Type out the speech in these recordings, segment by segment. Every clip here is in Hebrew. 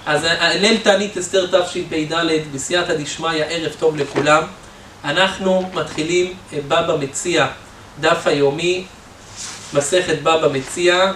אז ליל תענית אסתר תשפ"ד, בסייעתא דשמיא, ערב טוב לכולם. אנחנו מתחילים בבא מציעא, דף היומי, מסכת בבא מציעא,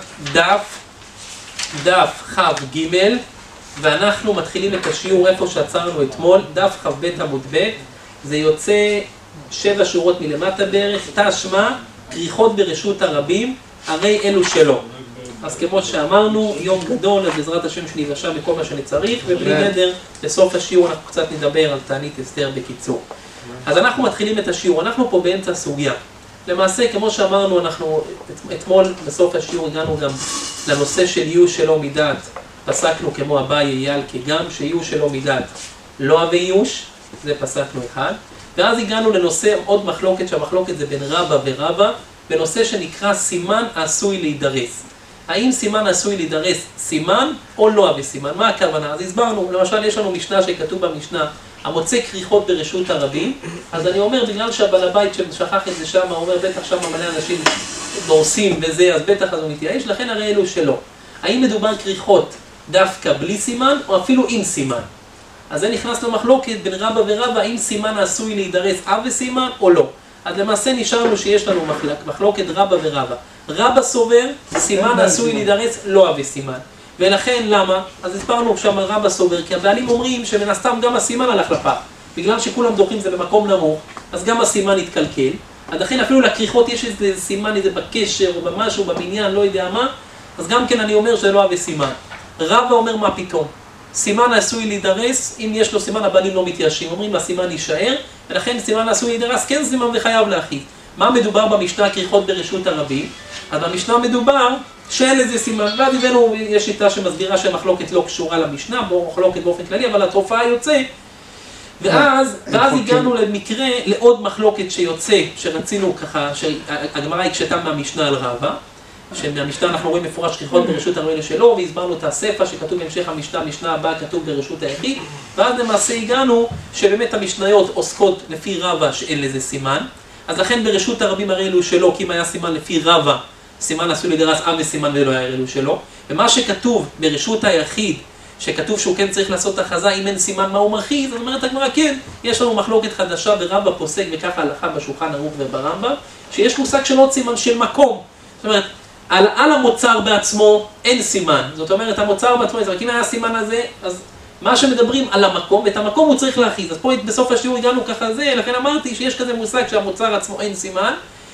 דף כ"ג, ואנחנו מתחילים את השיעור איפה שעצרנו אתמול, דף כ"ב עמוד ב', זה יוצא 7 שורות מלמטה בערך, תשמע, כריכות ברשות הרבים, הרי אלו שלו. אז כמו שאמרנו, יום גדול, אז בעזרת השם שניוושע בכל מה שאני צריך, ובלי נדר, בסוף השיעור אנחנו קצת נדבר על תענית אסתר בקיצור. אז אנחנו מתחילים את השיעור, אנחנו פה באמצע סוגיה. למעשה, כמו שאמרנו, אנחנו אתמול בסוף השיעור הגענו גם לנושא של יהיו שלא מדעת, פסקנו כמו אביי אייל כגם, שיהיו שלא מדעת לא הווה ייאוש, זה פסקנו אחד, ואז הגענו לנושא עוד מחלוקת, שהמחלוקת זה בין רבא ורבא, בנושא שנקרא סימן העשוי להידרס. האם סימן עשוי להידרס סימן או לא הווה סימן? מה הכוונה? אז הסברנו, למשל יש לנו משנה שכתוב במשנה, המוצא כריכות ברשות הרבים, אז אני אומר, בגלל שהבעל הבית ששכח את זה שם, אומר בטח שם מלא אנשים דורסים וזה, אז בטח אז הוא מתייאש, לכן הרי אלו שלא. האם מדובר כריכות דווקא בלי סימן או אפילו עם סימן? אז זה נכנס למחלוקת בין רבא ורבא, האם סימן עשוי להידרס הווה סימן או לא. אז למעשה נשארנו שיש לנו מחלוקת רבא ורבא. רבא סובר, סימן עשוי להידרס לא הווה סימן. ולכן למה? אז הסברנו שם רבא סובר, כי הבעלים אומרים שמן הסתם גם הסימן הלך לפח. בגלל שכולם דוחים זה במקום נמוך, אז גם הסימן יתקלקל. אז לכן אפילו לכריכות יש איזה סימן, איזה בקשר או במשהו, במניין, לא יודע מה. אז גם כן אני אומר שזה לא הווה סימן. רבא אומר מה פתאום? סימן עשוי להידרס, אם יש לו סימן הבעלים לא מתייאשים, אומרים הסימן יישאר, ולכן סימן עשוי להידרס, כן סימן וחייב להכיל. מה מדובר במשנה כריכות ברשות הרבים? אז במשנה מדובר שאין לזה סימן, ועד הבאנו, יש שיטה שמסבירה שהמחלוקת לא קשורה למשנה, מחלוקת באופן כללי, אבל התופעה יוצא, ואז הגענו למקרה, לעוד מחלוקת שיוצא, שרצינו ככה, שהגמרא הקשתה מהמשנה על רבא, שמהמשנה אנחנו רואים מפורש כריכות ברשות הרבים שלו, והסברנו את הספר שכתוב בהמשך המשנה הבאה כתוב ברשות היחיד, ואז למעשה הגענו שבאמת המשניות עוסקות לפי רבא שאין לזה סימן, אז לכן ברשות הרבים הרי אלו שלו, כי אם היה סימן לפי רבא, סימן עשוי להידרס הווה סימן ולא היה אלו שלו, ומה שכתוב ברשות היחיד, שכתוב שהוא כן צריך לעשות הכרזה אם אין סימן מה הוא מרחיז, אז אומרת הגמרא כן, יש לנו מחלוקת חדשה ברבא פוסק וככה הלכה בשולחן ערוך וברמב"ם, שיש מושג של עוד סימן של מקום, זאת אומרת, על המוצר בעצמו אין סימן, זאת אומרת המוצר בעצמו, זאת אומרת, אם היה סימן הזה, אז מה שמדברים על המקום, ואת המקום הוא צריך להכריז, אז פה בסוף השיעור הגענו ככה זה, לכן אמרתי שיש כזה מושג שהמוצר עצמו אין סימן,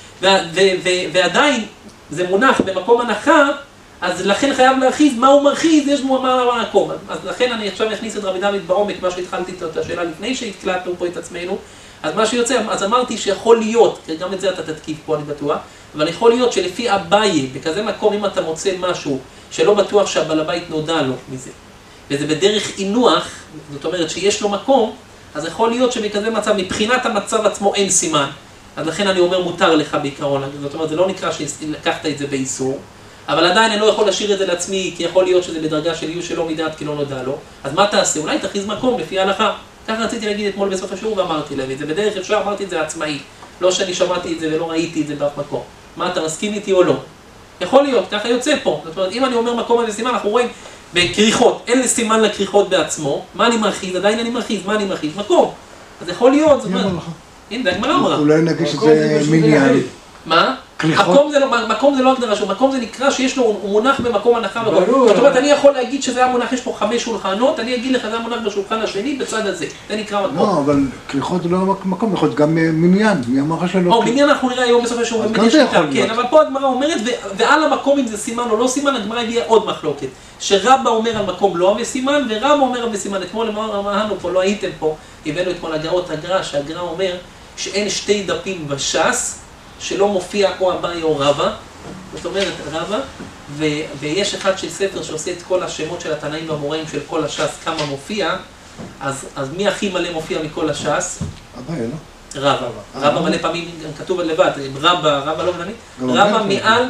ועדיין זה מונח במקום הנחה, אז לכן חייב להכריז מה הוא מרחיז, יש בו מה המקום, אז לכן אני עכשיו אכניס את רבי דוד בעומק, מה שהתחלתי את השאלה לפני שהתקלטנו פה את עצמנו, אז מה שיוצא, אז אמרתי שיכול להיות, גם את זה אתה תתקיף פה אני בטוח, אבל יכול להיות שלפי אביי, בכזה מקום אם אתה מוצא משהו שלא בטוח שהבעל הבית נודע לו מזה, וזה בדרך עינוח, זאת אומרת שיש לו מקום, אז יכול להיות שבכזה מצב, מבחינת המצב עצמו אין סימן, אז לכן אני אומר מותר לך בעיקרון, זאת אומרת זה לא נקרא שלקחת את זה באיסור, אבל עדיין אני לא יכול להשאיר את זה לעצמי, כי יכול להיות שזה בדרגה של יהיו שלא מדעת כי לא נודע לו, אז מה תעשה? אולי תכריז מקום לפי ההלכה. כך רציתי להגיד אתמול בסוף השיעור ואמרתי להם את זה, בדרך אפשר אמרתי את זה עצמאי, לא שאני שמעתי את זה ולא ראיתי את זה באף מקום. מה, אתה מסכים איתי או לא? יכול להיות, ככה יוצא פה. זאת אומרת, אם אני אומר מקום על סימן, אנחנו רואים בכריכות, אין לי סימן לכריכות בעצמו, מה אני מרחיז? עדיין אני מרחיז, מה אני מרחיז? מקום. אז יכול להיות, זאת אומרת, הנה, זה הגמרא אמרה. אולי נגיד שזה מניין. מה? מקום זה לא הגדרה שלו, מקום זה נקרא שיש לו, הוא מונח במקום הנחה. זאת אומרת, אני יכול להגיד שזה המונח, יש פה 5 שולחנות, אני אגיד לך, זה המונח בשולחן השני בצד הזה, זה נקרא מקום. לא, אבל כריכות זה לא מקום, יכול להיות גם מניין, מי אמר לך שלא? מניין אנחנו נראה היום בסוף השיעור, כן, אבל פה הגמרא אומרת, ועל המקום אם זה סימן או לא סימן, הגמרא הביאה עוד מחלוקת, שרבא אומר על מקום לא הווה סימן, ורבא אומר הווה סימן. אתמול אמרנו פה, לא הייתם פה, הבאנו אתמול הגראות הגרא, שהגרא אומר שאין 2 דפים בש"ס שלא מופיע או אביי או רבא, זאת אומרת רבא, ויש אחד של ספר שעושה את כל השמות של התנאים והמוראים של כל הש"ס, כמה מופיע, אז מי הכי מלא מופיע מכל הש"ס? אביי, לא? רבא. רבא מלא פעמים גם כתוב לבד, רבא לא מנמי, רבא מעל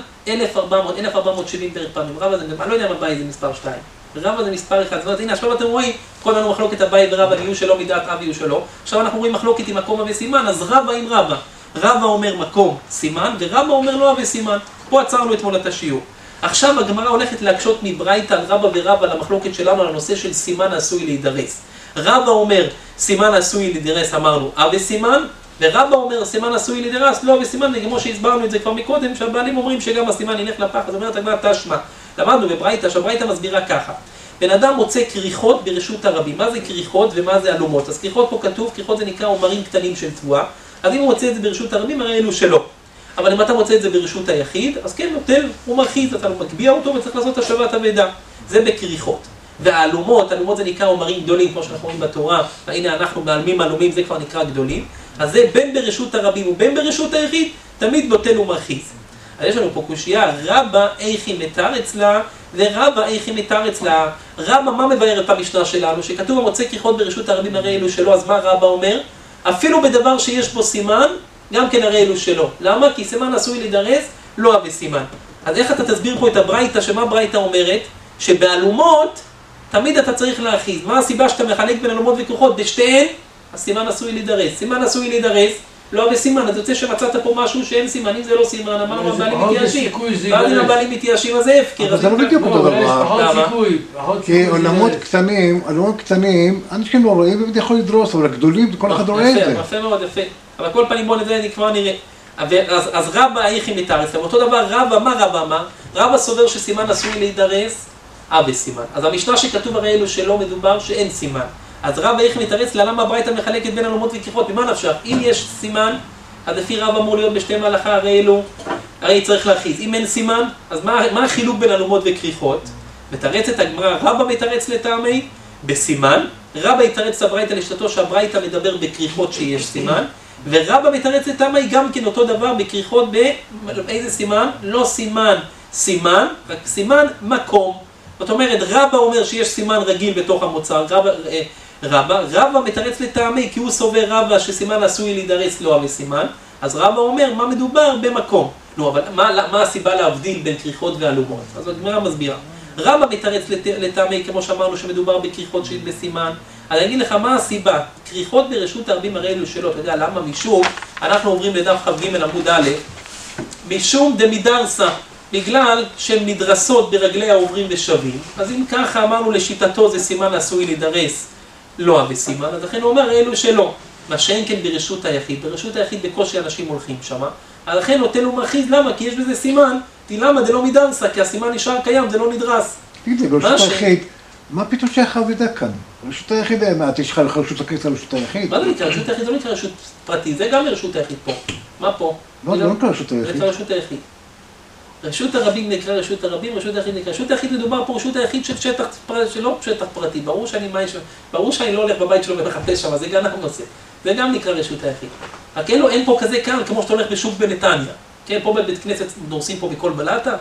1470 בערך פעמים, רבא זה, אני לא יודע אם אביי זה מספר 2, רבא זה מספר 1, זאת אומרת, הנה עכשיו אתם רואים, כל לנו מחלוקת אביי ורבא, יהיו שלא מדעת אבי יהיו שלא, עכשיו אנחנו רואים מחלוקת עם מקום וסימן, אז רבא עם רבא. רבא אומר מקום סימן, ורבא אומר לא הווה סימן. פה עצרנו אתמול את השיעור. עכשיו הגמרא הולכת להקשות מברייתא על רבא ורבא למחלוקת שלנו על הנושא של סימן עשוי להידרס. רבא אומר סימן עשוי להידרס, אמרנו וסימן, ורבא אומר סימן עשוי להידרס, לא וסימן, כמו שהסברנו את זה כבר מקודם, שהבעלים אומרים שגם הסימן ילך לפח, אז אומרת הגמרא תשמע. למדנו בברייתא, שהברייתא מסבירה ככה. בן אדם מוצא כריכות ברשות הרבים. מה זה כריכות ומה זה אלומות? אז כריכות פה כתוב, כריכות זה נקרא עומרים קטנים של תבואה. אז אם הוא מוצא את זה ברשות הרבים, הרי אלו שלו. אבל אם אתה מוצא את זה ברשות היחיד, אז כן, נוטל, הוא מרחיז, אתה מקביע אותו וצריך לעשות השבת אבדה. זה בכריכות. והאלומות, אלומות זה נקרא עומרים גדולים, כמו שאנחנו רואים בתורה. הנה אנחנו מעלמים אלומים, זה כבר נקרא גדולים. אז זה בין ברשות הרבים ובין ברשות היחיד, תמיד נוטל ומרחיז. אז יש לנו פה קושייה, רבא איכי מתר אצלה, ורבא איכי מתר אצלה. רבא, מה מבאר את המשנה שלנו? שכתוב המוצא כריכות ברשות הרבים הרי אלו שלו, אז מה רבא אומר? אפילו בדבר שיש בו סימן, גם כן הרי אלו שלו. למה? כי סימן עשוי להידרס, לא אבי סימן. אז איך אתה תסביר פה את הברייתא, שמה ברייתא אומרת? שבאלומות, תמיד אתה צריך להרחיז. מה הסיבה שאתה מחלק בין אלומות וכריכות? בשתיהן, הסימן עשוי להידרס. סימן עשוי להידרס, לא אבי סימן. אז יוצא שמצאת פה משהו שאין סימן, אם זה לא סימן, אמרנו הבעלים מתייאשים. ואז אם הבעלים מתייאשים, אז זה הפקר. אבל זה לא בדיוק אותו דבר. כי עולמות קטנים, אנשים לא רואים ובאמת יכול לדרוס, אבל הגדולים, כל אחד רואה את זה. יפה מאוד, יפה. אבל כל פעמים בוא נדע, כבר נראה. אז רבא איכי מתרס, אותו דבר רבא, מה רבא אמר? רבא סובר שסימן עשוי להידרס, אבי סימן. אז המשנה שכתוב הרי אלו שלא מדובר שאין סימן. אז רבא איכי מתרס, למה הברייתא מחלקת בין אלומות וכריכות? ממה נפשך? אם יש סימן, אז לפי רבא אמור להיות בשתי מהלכה הרי אלו, הרי צריך להרחיז. אם אין סימן, אז מה החילוק בין אלומות וכריכות? מתרצת הגמרא, רבא מתרץ לטעמי בסימן, רבא יתרץ לברייתא לשיטתו שהברייתא מדבר בכריכות שיש סימן, ורבא מתרץ לטעמי גם כן אותו דבר בכריכות באיזה סימן? לא סימן, סימן, רק סימן מקום. זאת אומרת, רבא אומר שיש סימן רגיל בתוך המוצר, רבא מתרץ לטעמי, כי הוא סובר רבא שסימן עשוי להידרס לא אבי סימן, אז רבא אומר מה מדובר במקום. לא, אבל מה הסיבה להבדיל בין כריכות ואלומות? אז הגמרא מסבירה. רבא מתרץ לטעמי, כמו שאמרנו שמדובר בכריכות שהיא בסימן. אז אני אגיד לך מה הסיבה, כריכות ברשות הרבים הרי אלו שלו, אתה יודע למה? משום, אנחנו עוברים לדף כ"ג עמוד א', משום דמידרסה, בגלל שהן נדרסות ברגלי העוברים ושווים, אז אם ככה אמרנו לשיטתו זה סימן עשוי להידרס, לא אבי סימן, אז לכן הוא אומר אלו שלא, מה שאין כן ברשות היחיד, ברשות היחיד בקושי אנשים הולכים שמה, אז לכן נוטל ומרחיז, למה? כי יש בזה סימן, למה? זה לא מידרסה, כי הסימן נשאר קיים, זה לא נדרס. תגיד, ברשות היחיד, מה פתאום שייך העבודה כאן? רשות היחיד, יש לך רשות הכסף על רשות היחיד? מה זה נקרא? רשות היחיד זה לא נקרא רשות פרטית, זה גם רשות היחיד פה. מה פה? לא, זה לא נקרא רשות היחיד. זה נקרא רשות היחיד. רשות הרבים נקרא רשות הרבים, רשות היחיד נקרא. רשות היחיד מדובר פה רשות היחיד של שטח, שלא שטח פרטי. ברור שאני לא הולך בבית שלו ומחפש שם, זה גם נושא. זה גם נקרא רשות היחיד. רק אין פה כזה קל כמו שאתה הולך בשוק בנתניה. כן, פה בבית כנסת דורסים פה בכל בלטה.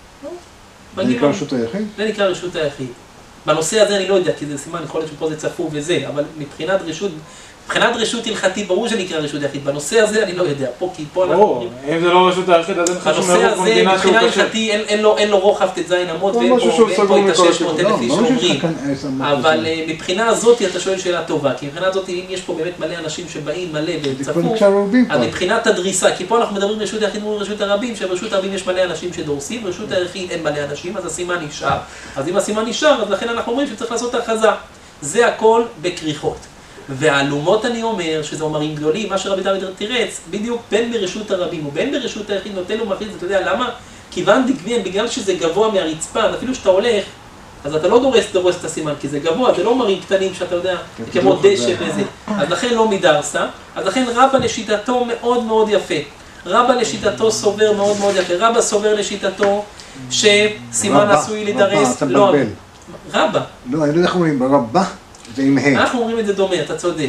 זה נקרא רשות היחיד? זה נקרא רשות היחיד. בנושא הזה אני לא יודע, כי זה סימן, יכול להיות שפה זה צפוף וזה, אבל מבחינת רשות הלכתי, ברור שנקרא רשות היחיד. בנושא הזה אני לא יודע, כי פה אנחנו אומרים... אם זה לא רשות היחיד, אז אין חשוב מרוב במדינה שהוא קשה. מבחינה הלכתי אין לו רוחב ט"ז אמות, ואין פה את ה-600,000 איש שאומרים. אבל מבחינה הזאת אתה שואל שאלה טובה, כי מבחינה הזאת אם יש פה באמת מלא אנשים שבאים מלא וצפוף, אז מבחינת הדריסה, כי פה אנחנו מדברים רשות היחיד מול רשות הרבים, שברשות הרבים יש מלא אנשים שדורסים, ברשות היחיד אין מלא אנשים, אז הסימן נשאר. אז אם הסימן נשאר, אז לכן אנחנו אומרים שצריך לעשות הכרזה. זה הכל בכריכות. והאלומות אני אומר, שזה אומרים גדולים, מה שרבי דוד תירץ, בדיוק בין ברשות הרבים ובין ברשות היחיד נוטל ומרחיז, אתה יודע למה? כיוון דגביין, בגלל שזה גבוה מהרצפה, אפילו שאתה הולך, אז אתה לא דורס את הסימן, כי זה גבוה, זה לא מרים קטנים שאתה יודע, כמו דשא וזה. אז לכן לא מידרסה, אז לכן רבא לשיטתו מאוד מאוד יפה. רבא לשיטתו סובר מאוד מאוד יפה. רבא סובר לשיטתו שסימן עשוי להידרס, לא רבא. לא, אני לא יודע איך אומרים, רבא. זה עם ה'. אנחנו אומרים את זה דומה, אתה צודק.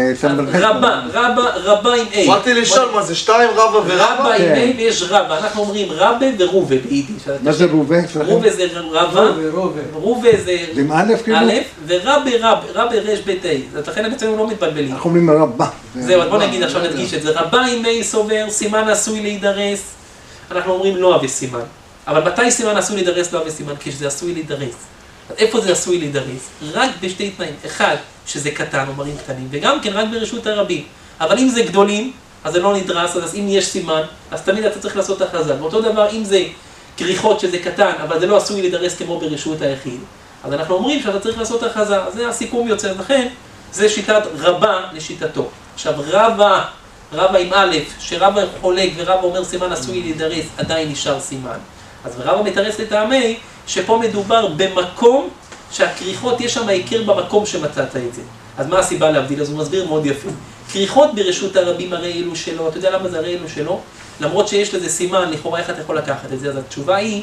רבא עם ה'. באתי לשאול מה זה, 2 רבא ורבא? רבא עם ה' ויש רבא, אנחנו אומרים רבא ורובה ביידיש. מה זה רובה? רובה זה רבא, רובה זה עם א' כאילו? א', ורבא רש בית ה'. לכן אצלנו לא מתבלבלים. אנחנו אומרים רבא. זהו, בוא נגיד עכשיו נדגיש את זה. רבא עם ה' סובר, סימן עשוי להידרס. אנחנו אומרים לא אבי סימן. אבל מתי סימן עשוי להידרס לא אבי סימן? כשזה עשוי להידרס. איפה זה עשוי להידרס? רק בשתי תנאים. אחד, שזה קטן, אומרים קטנים, וגם כן רק ברשות הרבים. אבל אם זה גדולים, אז זה לא נדרס, אז אם יש סימן, אז תמיד אתה צריך לעשות הכרזה. באותו דבר, אם זה כריכות שזה קטן, אבל זה לא עשוי להידרס כמו ברשות היחיד. אז אנחנו אומרים שאתה צריך לעשות הכרזה, אז זה הסיכום יוצא, לכן זה שיטת רבה לשיטתו. עכשיו רבה עם א', שרבה חולק ורבה אומר סימן עשוי להידרס, עדיין נשאר סימן. אז רבה מתרס לטעמי שפה מדובר במקום שהכריכות יש שם העיקר במקום שמצאת את זה. אז מה הסיבה להבדיל? אז הוא מסביר מאוד יפה. כריכות ברשות הרבים הרי אלו שלו, אתה יודע למה זה הרי אלו שלו? למרות שיש לזה סימן, לכאורה איך אתה יכול לקחת את זה, אז התשובה היא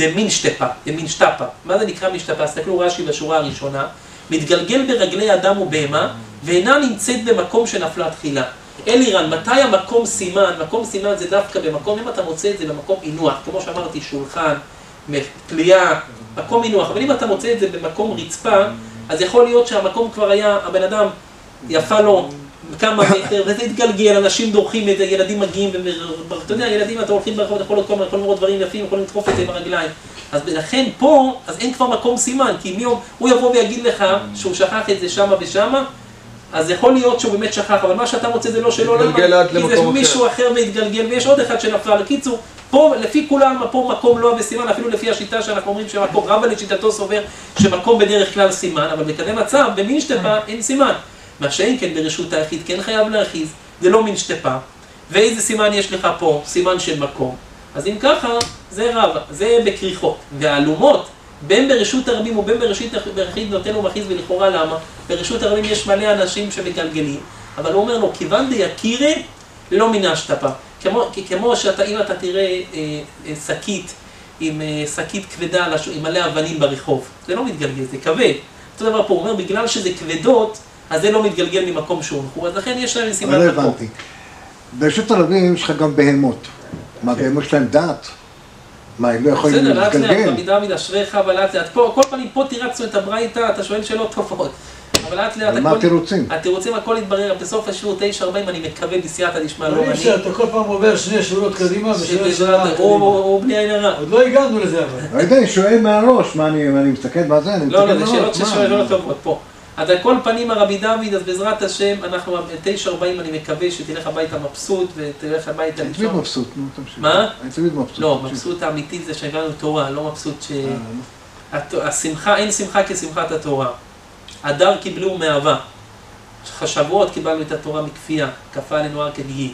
דמינשטפה. מה זה נקרא משטפה? תסתכלו רש"י בשורה הראשונה, מתגלגל ברגלי אדם ובהמה, ואינה נמצאת במקום שנפלה תחילה. אלירן, מתי המקום סימן? מקום סימן זה דווקא במקום, אם אתה מוצא את זה במקום עינוח, כמו שאמרתי, שולחן, פליאה, מקום עינוח, אבל אם אתה מוצא את זה במקום רצפה, אז יכול להיות שהמקום כבר היה, הבן אדם יפה לו כמה מטר, וזה התגלגל, אנשים דורכים את זה, ילדים מגיעים, ואתה יודע, ילדים אתה הולכים ברחוב, יכול להיות כל מיני דברים יפים, יכולים לדחוף את זה עם הרגליים. אז לכן פה, אז אין כבר מקום סימן, כי הוא יבוא ויגיד לך שהוא שכח את זה שמה ושמה, אז יכול להיות שהוא באמת שכח, אבל מה שאתה מוצא זה לא שלו, למה? כי זה מישהו אחר והתגלגל, ויש עוד אחד שנפל. לקיצור, פה, לפי כולם, פה מקום לא וסימן, אפילו לפי השיטה שאנחנו אומרים שמקום רבה לשיטתו סובר שמקום בדרך כלל סימן, אבל בכזה מצב, במינשטפה אין סימן. מה שאין כן ברשות היחיד כן חייב להרחיז, זה לא מינשטפה. ואיזה סימן יש לך פה? סימן של מקום. אז אם ככה, זה רבה, זה בכריכות. והעלומות, בין ברשות הרבים ובין ברשות היחיד נותן לו מכריז, ולכאורה למה? ברשות הרבים יש מלא אנשים שמגלגלים, אבל הוא אומר לו, כיוון דיקירה, לא מינשטפה. כמו שאתה, אם אתה תראה שקית, עם שקית כבדה, עם מלא אבנים ברחוב, זה לא מתגלגל, זה כבד. אותו דבר פה, הוא אומר, בגלל שזה כבדות, אז זה לא מתגלגל ממקום שהונחו, אז לכן יש להם סימן מקום. לא הבנתי. ברשות הרבים יש לך גם בהמות. מה, בהמות שלהם דעת? מה, הם לא יכולים להתגלגל? בסדר, לאט לאט, במידה אשריך, אבל לאט לאט. כל פעמים פה תירצנו את הברייתא, אתה שואל שאלות טובות. אבל לאט לאט, מה התירוצים? התירוצים הכל יתברר, בסוף השיעור 9:40 אני מקווה בסייעתא דשמיא לא אני. אתה כל פעם עובר שני שורות קדימה ושני שורות קדימה. או בלי עין הרע. עוד לא הגענו לזה אבל. לא יודע, אני שואל מהראש, מה אני מסתכל מה זה? לא, זה שאלות ששואלות טובות פה. אז על כל פנים הרבי דוד, אז בעזרת השם, אנחנו 9:40 אני מקווה שתלך הביתה מבסוט ותלך הביתה אני תמיד מבסוט, נו תמשיך. מה? אני תמיד מבסוט. לא, מבסוט האמיתי זה שהגענו תורה, לא מבסוט ש... השמחה, אין שמחה כשמחת התורה. אדר קיבלו מאהבה. שבועות קיבלנו את התורה מכפייה, כפה עלינו הר כגיגית.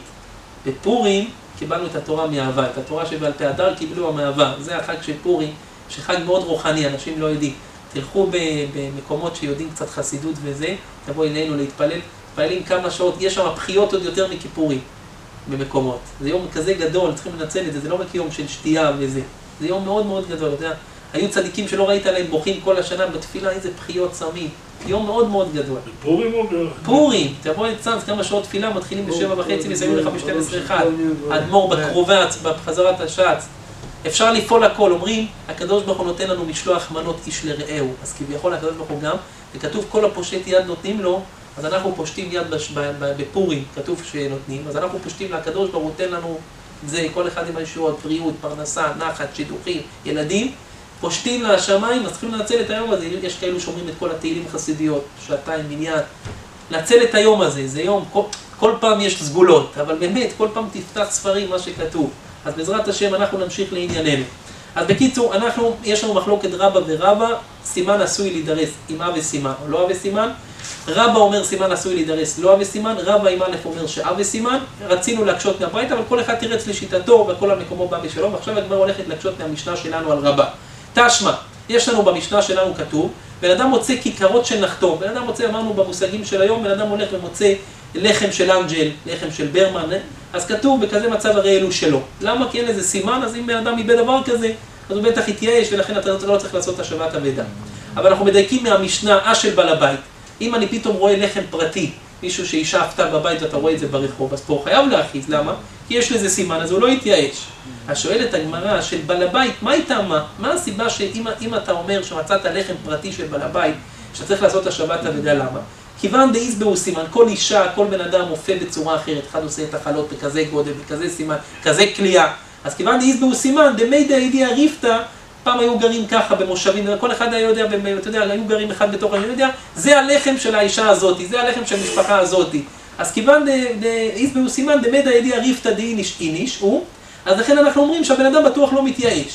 בפורים קיבלנו את התורה מאהבה, את התורה שבעל פה אדר קיבלו המאהבה. זה החג של פורים, שחג מאוד רוחני, אנשים לא יודעים. תלכו במקומות שיודעים קצת חסידות וזה, תבואו אלינו להתפלל, מתפללים כמה שעות, יש שם בחיות עוד יותר מכיפורים במקומות. זה יום כזה גדול, צריכים לנצל את זה, זה לא רק יום של שתייה וזה, זה יום מאוד מאוד גדול, אתה יודע, היו צדיקים שלא ראית עליהם בוכים כל השנה בתפילה, איזה בחיות צמים, יום מאוד מאוד גדול. פורים או פורים, תבואו לצנץ, כמה שעות תפילה, מתחילים ב7:30, מסיימים ב5:12-1, אדמו"ר בקרובה, בחזרת השץ. אפשר לפעול הכל, אומרים, הקדוש ברוך הוא נותן לנו משלוח מנות איש לרעהו, אז כביכול הקדוש ברוך הוא גם, וכתוב כל הפושט יד נותנים לו, אז אנחנו פושטים יד בפורים, כתוב שנותנים, אז אנחנו פושטים לקדוש ברוך הוא נותן לנו זה, כל אחד עם הישועות, בריאות, פרנסה, נחת, שידוכים, ילדים, פושטים לשמיים, אז צריכים לנצל את היום הזה, יש כאלו שאומרים את כל התהילים החסידיות, שעתיים, מניין, לנצל את היום הזה, זה יום, כל פעם יש סגולות, אבל באמת, כל פעם תפתח ספרים, מה שכתוב. אז בעזרת השם אנחנו נמשיך לענייננו. אז בקיצור, יש לנו מחלוקת רבה ורבה, סימן עשוי להידרס עם אב וסימן או לא אב וסימן. רבה אומר סימן עשוי להידרס לא אב וסימן, רבה עם א' אומר שאב וסימן. רצינו להקשות מהברייתא, אבל כל אחד תירץ לשיטתו וכל המקומו בא בשלו, ועכשיו הגמרא הולכת להקשות מהמשנה שלנו על רבה. תשמע, יש לנו במשנה שלנו כתוב, בן אדם מוצא כיכרות של נחתום, בן אדם מוצא, אמרנו במושגים של היום, בן אדם הולך ומוצא לחם של אנג'ל, לחם של ברמן, אז כתוב בכזה מצב הרי אלו שלו. למה? כי אין לזה סימן, אז אם בן אדם איבד דבר כזה, אז הוא בטח יתייאש, ולכן אתה לא צריך לעשות השבת אבדה. אבל אנחנו מדייקים מהמשנה של בעל הבית. אם אני פתאום רואה לחם פרטי, מישהו שאישה עפתה בבית ואתה רואה את זה ברחוב, אז פה חייב להכיז, למה? כי יש לזה סימן, אז הוא לא יתייאש. אז שואלת הגמרא של בעל הבית, מה איתה מה? מה הסיבה שאם אתה אומר שמצאת לחם פרטי של בעל הבית, שאתה צריך לעשות השבת אבדה, למה? כיוון דאיזבהו סימן, כל אישה, כל בן אדם מופה בצורה אחרת, אחד עושה את החלות בכזה גודל, בכזה סימן, כזה קליעה. אז כיוון דאיזבהו סימן, דמי דאידיה ריפתא, פעם היו גרים ככה במושבים, כל אחד היה יודע, אתה יודע, היו גרים אחד בתוך אני יודע, זה הלחם של האישה הזאת, זה הלחם של המשפחה הזאת. אז כיוון דאיזבהו סימן, דמי דאידיה ריפתא דאיניש איניש, אז לכן אנחנו אומרים שהבן אדם בטוח לא מתייאש.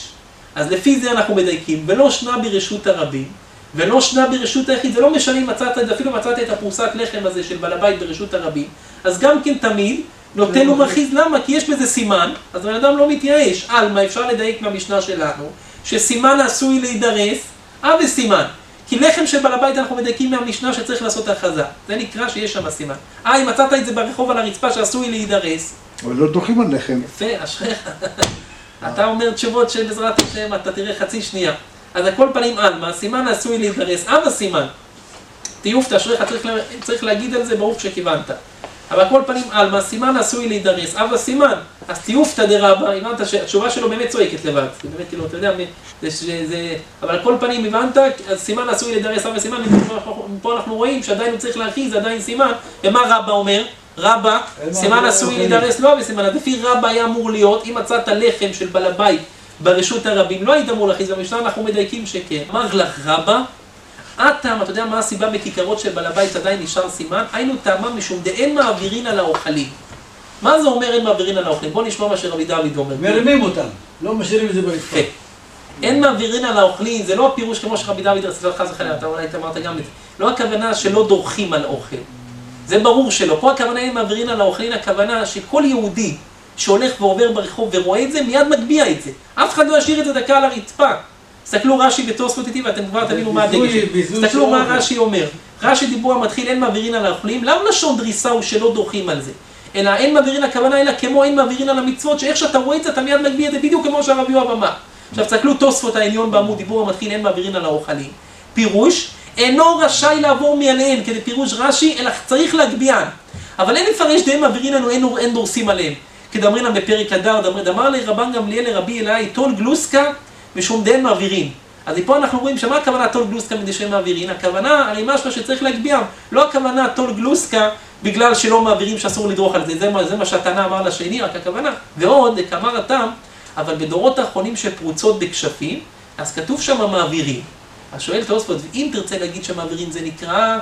אז לפי זה אנחנו מדייקים, ולא שנה ברשות הרבים, ולא שנה ברשות היחיד, זה לא משנה אם מצאת, אפילו מצאת את הפרוסת לחם הזה של בעל הבית ברשות הרבים, אז גם כן תמיד נותן לו מרחיז, למה? כי יש בזה סימן, אז בן אדם לא מתייאש. מה אפשר לדייק מהמשנה שלנו, שסימן עשוי להידרס, וסימן. כי לחם של בעל הבית אנחנו מדייקים מהמשנה שצריך לעשות הכרזה. זה נקרא שיש שם סימן. אם מצאת את זה ברחוב על הרצפה שעשוי להידרס. אבל לא דוחים על לחם. יפה, אשריך. אתה אומר תשובות שבעזרת השם אתה תראה חצי שנייה. אז הכל פנים מה, סימן עשוי להידרס, הסימן. תיופת, אשריך, צריך להגיד על זה ברוך שכיוונת. אבל הכל פנים מה, סימן עשוי להידרס, הסימן. אז תיופתא דרבא, הבנת שהתשובה שלו באמת צועקת לבד. זה באמת כאילו, אתה יודע, אבל הכל פנים הבנת, אז סימן עשוי להידרס, סימן, פה אנחנו רואים שעדיין הוא צריך להרחיז, עדיין סימן. ומה רבא אומר? רבא, סימן עשוי להידרס, לא בסימן. אז לפי רבא היה אמור להיות, אם מצאת לחם של בעל הבית ברשות הרבים, לא היית אמור להרחיז, במשנה אנחנו מדייקים שכן. אמר לך רבא, אתה יודע מה הסיבה בכיכרות של בעל הבית עדיין נשאר סימן? היינו טעמה משום דאין מעבירין על האוכלים. מה זה אומר אין מעבירין על האוכלים? בוא נשמע מה שרבי דוד אומר. מרמים אותם, לא משאירים את זה ברצפה. אין מעבירין על האוכלים, זה לא הפירוש כמו שרבי דוד רצית לך וחלילה, אתה אולי אמרת גם את זה. לא הכוונה שלא דורכים על אוכל. זה ברור שלא. פה הכוונה אין מעבירין על האוכלים, הכוונה שכל יהודי שהולך ועובר ברחוב ורואה את זה, מיד מגביע את זה. אף אחד לא ישאיר את זה דקה על הרצפה. תסתכלו רש"י בתוספות איתי ואתם כבר תבינו מה הדגש. תסתכלו מה רש"י אומר. רש"י דיבור המתחיל אין מעבירין על האוכלים, למה לשון דריסה הוא שלא דורכים על זה? אלא אין מעבירין הכוונה, אלא כמו אין מעבירין על המצוות, שאיך שאתה רואה את זה, אתה מיד מגביע את זה בדיוק כמו שהרבי יואב אמר. עכשיו תסתכלו תוספות העליון בעמוד דיבור המתחיל אין מעבירין על האוכלים. פירוש, אינו רשאי לעבור מעליהן, כדי פירוש רש"י, אלא צריך להגביען. אבל אין לפרש דהם מעבירין לנו, אין דורסים עליהם. כדאמרינן בפרק הדר, דאמר לרבן גמליאל לרבי אלעאי, טול גלוסקה משום דהן מעבירין. אז פה אנחנו רואים שמה הכוונה טול גלוסקה מדי שהם מעבירין? הכוונה, הרי משהו שצריך להגביעם. לא הכוונה טול גלוסקה בגלל שלא מעבירים שאסור לדרוך על זה. זה מה שהתנא אמר לשני, רק הכוונה. ועוד, כאמר התם, אבל בדורות האחרונים שפרוצות בכשפים, אז כתוב שם מעבירים. אז שואל תוספות, ואם תרצה להגיד שמעבירים זה נקרא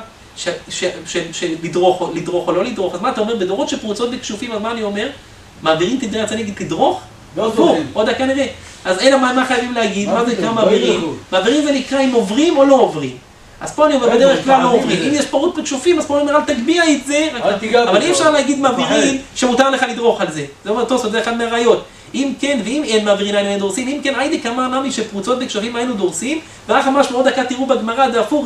לדרוך או לא לדרוך, אז מה אתה אומר? בדורות שפרוצות בכשפים, אז מה אני אומר? מעבירים תדרי, אני אגיד תדרוך? לא דורכים. עוד דקה נראה. אז אלא מה חייבים להגיד? מה זה נקרא מעבירים? מעבירים זה נקרא אם עוברים או לא עוברים. אז פה אני אומר בדרך כלל לא עוברים. אם יש פרות בכשופים, אז פה אני אומר אל תגביע את זה. אבל אי אפשר להגיד מעבירים שמותר לך לדרוך על זה. זה אומר תוספות, זה אחד מהראיות. אם כן ואם אין מעבירים היינו דורסים, אם כן היידי כמה נמי שפרוצות בכשפים היינו דורסים, ורק ממש מאוד דקה תראו בגמרא, דהפוך,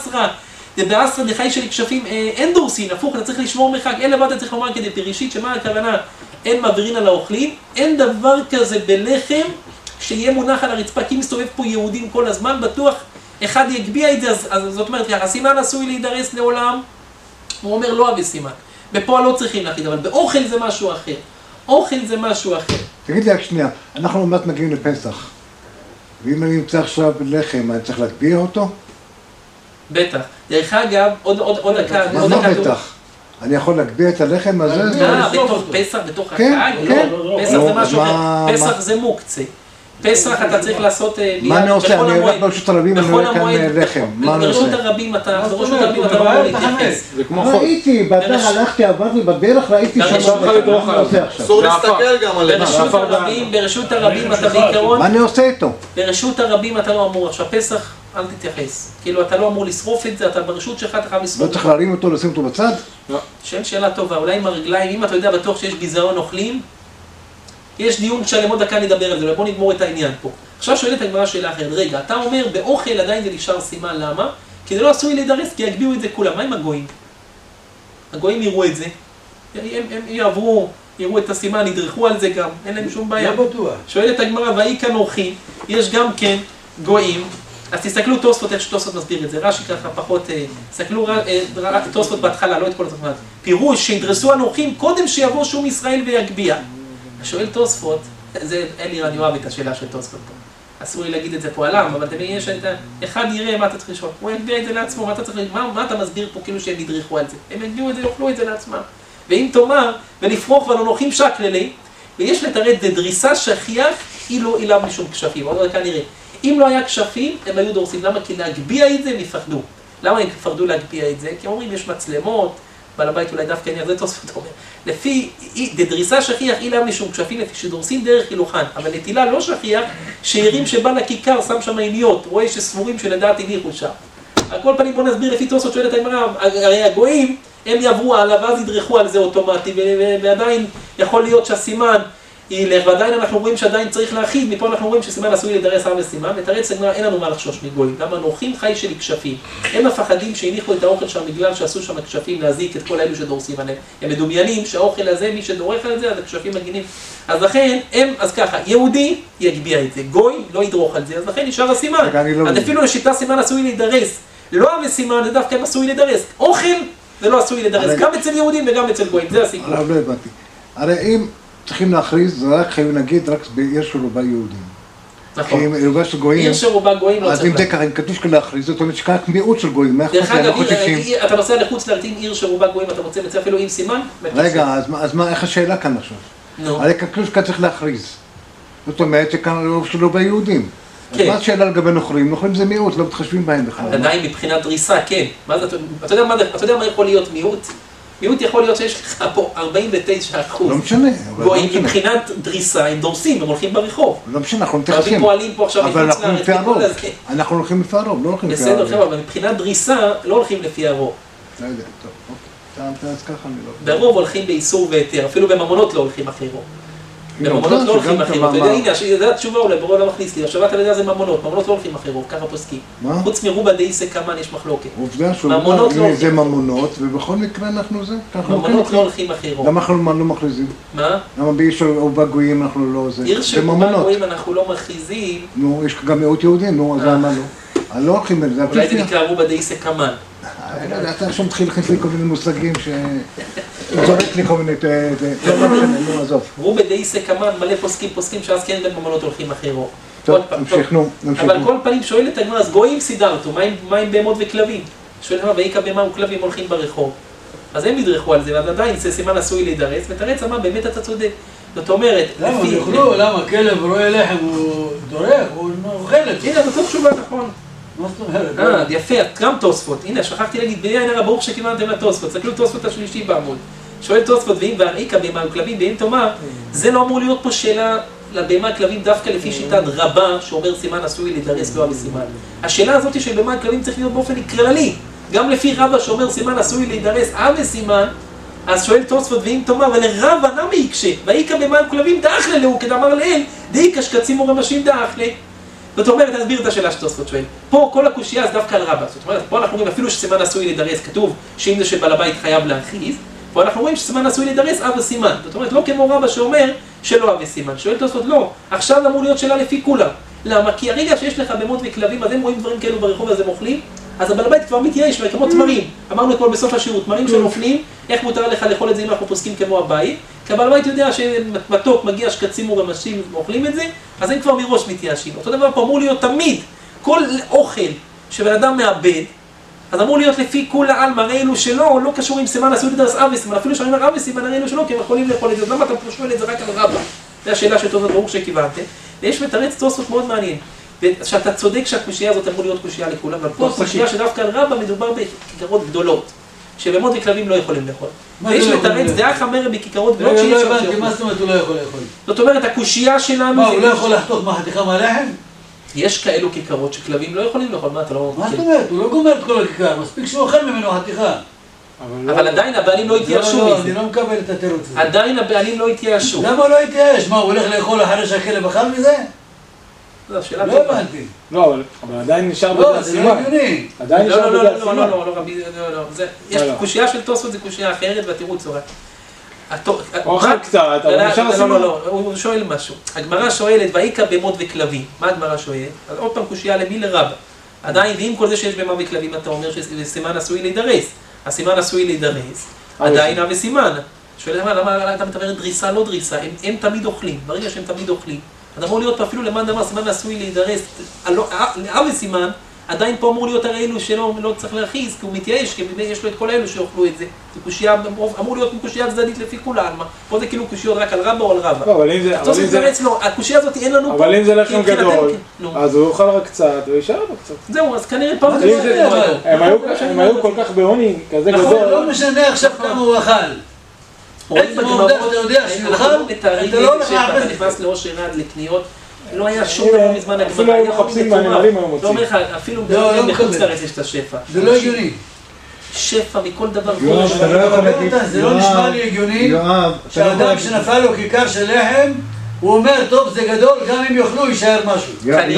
דבאסרא דחי של כשפים אין דורסין, הפוך, אתה צריך לשמור מרחק, אין לבד אתה צריך לומר כדי פירישית, שמה הכוונה? אין מעבירים על האוכלים, אין דבר כזה בלחם שיהיה מונח על הרצפה, כי מסתובב פה יהודים כל הזמן, בטוח אחד יגביע את זה, אז זאת אומרת ככה, הסימן עשוי להידרס לעולם, הוא אומר לא אבי סימן, בפה לא צריכים להחיד, אבל באוכל זה משהו אחר, אוכל זה משהו אחר. תגיד לי רק שנייה, אנחנו עומד מגיעים לפסח, ואם אני נמצא עכשיו לחם, אני צריך להגביע אותו? בטח. דרך אגב, עוד דקה... מה בטח? אני יכול להגביע את הלחם הזה? בתוך פסח, בתוך כן, החג? כן. לא, פסח זה משהו אחר. פסח זה מוקצה. פסח אתה צריך לעשות... מה אני עושה? אני הולך ברשות הרבים, אני רואה כאן לחם. מה אני עושה? ברשות הרבים אתה לא יכול להתייחס. ראיתי, בדרך הלכתי, עברתי בדרך, ראיתי שם... אסור להסתכל גם עליהם. ברשות הרבים אתה בעיקרון... מה אני עושה איתו? ברשות הרבים אתה לא אמור. עכשיו פסח, אל תתייחס. כאילו אתה לא אמור לשרוף את זה, אתה ברשות שלך אתה חייב לשרוף. לא צריך להרים אותו, לשים אותו בצד? לא. שאלה טובה, אולי עם הרגליים, אם אתה יודע בטוח שיש ביזיון אוכלים, יש דיון שלם, עוד דקה נדבר על זה, בוא נגמור את העניין פה. עכשיו שואלת הגמרא שאלה אחרת, רגע, אתה אומר באוכל עדיין זה נשאר סימן, למה? כי זה לא עשוי להידרס, כי יגביעו את זה כולם. מה עם הגויים? הגויים יראו את זה, הם יעברו, יראו את הסימן, ידרכו על זה גם, אין להם שום בעיה. לא בטוח. שואלת הגמרא, והיא כאן אורחים, יש גם כן גויים, אז תסתכלו תוספות, איך שתוספות מסביר את זה, רש"י ככה פחות, תסתכלו רק תוספות בהתחלה, לא את כל התוספות. פירוש שידרסו הנורחים קודם שיבוא שום ישראל ויגביע. שואל תוספות, זה אני אוהב את השאלה של תוספות פה. אסור לי להגיד את זה פה עליו, אבל תמיד יש את אחד יראה מה אתה צריך לשאול. הוא יגביע את זה לעצמו, מה אתה מסביר פה כאילו שהם ידריכו על זה? הם יגביעו את זה, יאכלו את זה לעצמם. ואם תאמר, ולפרוח ולנוחים שקללי, ויש לתרד דריסה שכיח, היא לא משום כשפים, עוד דקה נראה. אם לא היה כשפים, הם היו דורסים. למה? כי להגביע את זה הם יפחדו. למה הם יפחדו להגביע את זה? כי אומרים יש מצלמות, בעל הבית אולי דווקא עניין, זה תוספות אומר. לפי, דדריסה שכיח אילה משום כשפים לפי שדורסים דרך הילוכן, אבל נטילה לא שכיח, שירים שבא לכיכר שם שם עיניות, רואה שסבורים שלדעת הניחו שם. על כל פנים בוא נסביר לפי תוספות שואלת הגמרא, הרי הגויים הם יעברו עליו ואז ידרכו על זה אוטומטי, ועדיין יכול להיות שהסימן ילך, ועדיין אנחנו רואים שעדיין צריך להחיד, מפה אנחנו רואים שסימן עשוי לדרס הר וסימן, ותרץ הגמרא אין לנו מה לחשוש מגויים, גם אנוכין חי של כשפים, הם מפחדים שהניחו את האוכל שם בגלל שעשו שם כשפים להזיק את כל אלו שדורסים עליהם, הם מדומיינים שהאוכל הזה, מי שדורך על זה, אז הכשפים מגינים, אז לכן הם, אז ככה, יהודי יגביע את זה, גוי לא ידרוך על זה, אז לכן נשאר הסימן, אז אפילו לשיטה סימן עשוי להידרס, לא המסימן, זה דווקא הם עשוי לדרס, אוכל זה לא עשוי לדרס, גם אצל יהודים וגם אצל גויים, זה הסיפור. לא הבנתי. הרי אם צריכים להכריז, זה רק חייבים להגיד רק בעיר של רובה יהודים. נכון. כי אם רובה של גויים, עיר שרובה גויים לא צריך אז אם זה ככה, אם כתוב שכאן להכריז, זאת אומרת שכאן מיעוט של גויים, דרך אגב, אתה נוסע לחוץ לארצים עיר שרובה גויים, אתה מוצא מצא אפילו עם סימן? רגע, אז מה, איך השאלה כאן עכשיו? הרי כתוב שכאן צריך להכריז. זאת אומרת שכאן רוב של רובה יהודים. אז מה השאלה לגבי נוכרים? נוכרים זה מיעוט, לא מתחשבים בהם בכלל. עדיין מבחינת דריסה, כן. אתה יודע מה יכול להיות מיעוט? מיעוט יכול להיות שיש לך פה 49%. לא משנה. גויים מבחינת דריסה, הם דורסים, הם הולכים ברחוב. לא משנה, אנחנו מתייחסים. פועלים פה עכשיו אבל אנחנו לפי הרוב. אנחנו הולכים לפי הרוב, לא הולכים לפי הרוב. בסדר, חבר'ה, אבל מבחינת דריסה לא הולכים לפי הרוב. לא יודע, טוב, אוקיי. אז ככה אני לא... ברוב הולכים באיסור והיתר, אפילו בממונות לא הולכים אחרי רוב. בממונות לא הולכים אחרי רוב. הנה, זו התשובה אולי, ברור לא מכניס לי. עכשיו אתה יודע זה ממונות, ממונות לא הולכים אחרי רוב, ככה פוסקים. חוץ מרובה דאיסא קמן יש מחלוקת. עובדה שהוא זה ממונות, ובכל מקרה אנחנו זה. ממונות לא הולכים אחרי רוב. למה אנחנו לא מכריזים? מה? למה בעיר של רובה גויים אנחנו לא זה? עיר של רובה גויים אנחנו לא מכריזים. נו, יש גם מיעוט יהודים, נו, אז למה לא? אני לא הולכים לזה. אולי זה נקרא רובה דאיסא קמן. אתה עכשיו מתחיל להכניס לי כל מיני מושגים זורק לי כל מיני, לא משנה, נו, עזוב. רובה דאיסא קמן, מלא פוסקים שאז כן גם ממונות הולכים אחרי רוב. טוב, המשכנו. אבל כל פנים שואלת הגמרא, אז גויים סידרתו, מה עם בהמות וכלבים? שואלת מה, ואיכא בהמה וכלבים הולכים ברחוב. אז הם ידרכו על זה, ועד עדיין זה סימן עשוי להידרס, ותרץ אמר, באמת אתה צודק. זאת אומרת, למה, הם יאכלו, למה, כלב רואה לחם, הוא דורך, הוא אוכל את זה. הנה, זאת תשובה, נכון. מה זאת אומרת? יפה, גם תוספות. הנה, שכחתי להגיד, בעניין הרב ברוך שכיוונתם לתוספות, תסתכלו תוספות השלישי בעמוד. שואל תוספות, ואם ואיכא בהמה וכלבים, ואם תאמר, זה לא אמור להיות פה שאלה לבהמה כלבים דווקא לפי שיטת רבה, שאומר סימן עשוי להידרס לא בסימן. השאלה הזאת של בהמה כלבים צריך להיות באופן כללי. גם לפי רבה שאומר סימן עשוי להידרס בסימן, אז שואל תוספות, ואם תאמר, ולרבה נמי יקשה, ואיכא בהמה וכלבים דאכלה לו, כדאמר לאל, דאיכא שקצים ורמשים דאכלה. זאת אומרת, תסביר את השאלה שתוספות שואל. פה כל הקושייה זה דווקא על רבה. זאת אומרת, פה אנחנו רואים אפילו שסימן עשוי להידרס, כתוב שאם זה שבעל הבית חייב להכריז, פה אנחנו רואים שסימן עשוי להידרס בסימן. זאת אומרת, לא כמו רבה שאומר שלא בסימן. שואל תוספות, לא. עכשיו אמור להיות שאלה לפי כולם. למה? כי הרגע שיש לך בהמות וכלבים, אז הם רואים דברים כאלו ברחוב הזה מוכלים, אז הבעל הבית כבר מתייאש, כמו תמרים. אמרנו אתמול בסוף השיעור, תמרים שנופלים, איך מותר לך לאכול את זה אם אנחנו פוסקים כמו הבית? כי הבעל הבית יודע שמתוק מגיע שקצים ורמשים אוכלים את זה, אז הם כבר מראש מתייאשים. אותו דבר פה אמור להיות תמיד, כל אוכל שבן אדם מאבד, אז אמור להיות לפי כולה עלמא, הרי אלו שלא, לא קשור עם סימן עשוי להידרס בסימן, אפילו שאני אומר בסימן, הרי אלו שלא, כי הם יכולים לאכול את זה, אז למה אתה שואל את זה רק על רבה? זו השאלה של תוספות ברוך שכיוונתם, ויש מתרץ תוספות מאוד מעניין. ושאתה צודק שהקושייה הזאת אמור להיות קושייה לכולם, אבל פה קושייה שדווקא על רבה מדובר בכיכרות גדולות, שבהמות וכלבים לא יכולים לאכול. ויש מתרץ דעה חמרה בכיכרות גדולות שיש לא הבנתי, מה זאת אומרת הוא לא יכול לאכול? זאת אומרת, הקושייה שלנו... מה, הוא לא יכול לחתוך חתיכה מהלחם? יש כאלו כיכרות שכלבים לא יכולים לאכול, מה אתה לא... מה זאת אומרת? הוא לא גומר את כל הכיכר, מספיק שהוא אוכל ממנו חתיכה. אבל עדיין הבעלים לא התייאשו מזה. לא, אני לא מקבל את התירוץ הזה. עדיין הבעלים לא התייאשו. למה לא התייאש? מה, הוא הולך לאכול אחרי שהכלב אכל מזה? לא, שאלה לא הבנתי. לא, אבל עדיין נשאר בדעת סימן. לא, זה לא הגיוני. עדיין נשאר בדעת סימן. לא, רבי, לא. יש קושייה של תוספות, זה קושייה אחרת, והתירוץ זורק. אוכל קצת, אבל נשאר סימן. לא, הוא שואל משהו. הגמרא שואלת, ואיכא בהמות וכלבים. מה הגמרא שואלת? אז עוד פעם קושייה למי לרבה. עדיין, ועם כל זה שיש בהמה וכלבים, אתה אומר שסימן עשוי להידרס. הסימן עשוי להידרס, עדיין בסימן. שואלת, למה אתה מתאר דריסה, לא דריסה? הם תמיד אוכלים. ברגע שהם תמיד אוכלים, אז אמור להיות אפילו למען דבר סימן עשוי להידרס, בסימן, עדיין פה אמור להיות הרי אלו שלא צריך להכיז, כי הוא מתייאש, כי יש לו את כל האלו שאוכלו את זה. זה קושייה, אמור להיות קושייה צדדית לפי כולה, פה זה כאילו קושיות רק על רבא או על רבא. אבל אם זה... הקושייה הזאת אין לנו פה. אבל אם זה לחם גדול, אז הוא יאכל רק קצת, וישאר לו קצת. זהו, אז כנראה פעם הם היו כל כך בעוני, כזה גדול. לא משנה עכשיו כמה הוא אכל. עצם העובדה שאתה יודע שהוא יאכל, אתה לא הולך אתה להחפש. נכנס לאושר עד לקניות, לא היה שום דבר מזמן הגמרא. אפילו היו מחפשים מהנמלים היו לא אומר לך, אפילו בחוץ לארץ יש את השפע. זה לא הגיוני. שפע מכל דבר. זה לא נשמע לי הגיוני שהאדם שנפל לו כיכר של לחם, הוא אומר, טוב, זה גדול, גם אם יאכלו, יישאר משהו. אני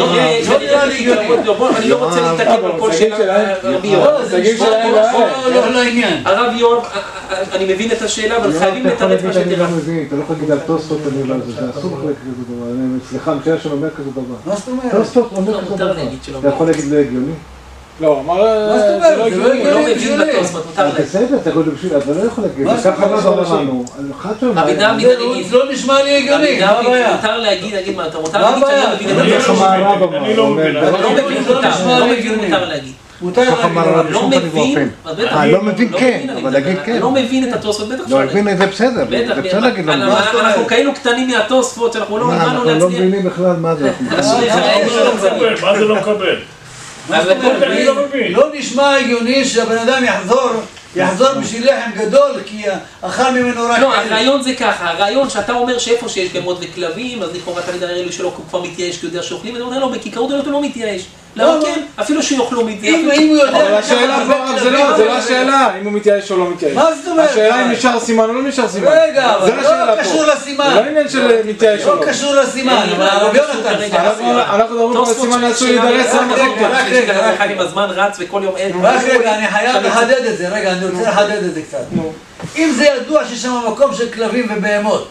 לא רוצה להתעכב על כל שאלה רבי יואב. לא לעניין. הרב יואב, אני מבין את השאלה, אבל חייבים לתרץ מה שתראה. אתה לא יכול להגיד על תוספות, אני לא יודע, זה אסור לך להגיד כזה דבר. סליחה, משנה שאומר כזה דבר. מה זאת אומרת? תוספות אומר כזה דבר. אתה יכול להגיד לא הגיוני? לא, אמר... מה זאת אומרת? זה לא הוא לא הגיוני. מבין בתוספות, מותר להגיד. בסדר, אתה יכול בשביל, אתה לא יכול להגיד. מה ככה לא אמרנו. זה לא נשמע לי הגיוני, מה הבעיה? מותר להגיד מה אתה רוצה מה הבעיה? להגיד שאני לא מבין את התוספות. אני לא מבין. לא מבין מותר להגיד. לא מבין, לא מבין כן, אבל להגיד כן. לא מבין את התוספות, בטח לא מבין את זה בסדר, זה בסדר להגיד לנו. אנחנו כאלו קטנים מהתוספות, שאנחנו לא הבנו אנחנו לא מבינים בכלל מה זה. מה זה לא מקבל? לא נשמע הגיוני שהבן אדם יחזור בשביל לחם גדול, כי אכל ממנו רק... לא, הרעיון זה ככה, הרעיון שאתה אומר שאיפה שיש בהמות וכלבים, אז לכאורה תמיד הרי אלו שלא כבר מתייאש כי הוא יודע שאוכלים, אני אומר לו, בכיכרות הוא לא מתייאש. למה כן? אפילו שיאכלו מתייאש. אם הוא יודע... אבל השאלה פה, זה לא השאלה, אם הוא מתייאש או לא מתייאש. מה זאת אומרת? השאלה אם נשאר סימן או לא נשאר סימן. רגע, אבל לא קשור לסימן. זה לא עניין של מתייאש או לא קשור לסימן, אבל הרב יונתן... אנחנו מדברים פה על סימן עשוי להידרס על מחלוקת. רק רגע, עם הזמן רץ וכל יום אין. רק רגע, אני חייב לחדד את זה, רגע, אני רוצה לחדד את זה קצת. אם זה ידוע שיש שם מקום של כלבים ובהמות,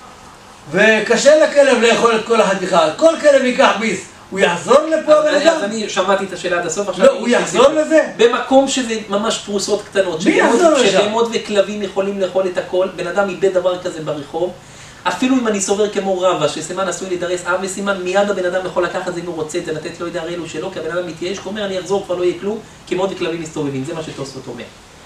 וקשה לכלב לאכול את כל החתיכה, כל כלב ייקח ביס, הוא יחזור לפה בן אדם? אז אני שמעתי את השאלה עד הסוף עכשיו. לא, הוא יחזור לזה? במקום שזה ממש פרוסות קטנות. מי יחזור לשם? שבהמות וכלבים יכולים לאכול את הכל, בן אדם איבד דבר כזה ברחוב, אפילו אם אני סובר כמו רבא, שסימן עשוי להידרס, וסימן מיד הבן אדם יכול לקחת זה אם הוא רוצה, זה לתת לו ידע הרי אלו שלו, כי הבן אדם מתייאש, אומר אני אחזור כבר לא יהיה כלום, כי מאוד וכלבים מסתובבים, זה מה שתוספות אומר.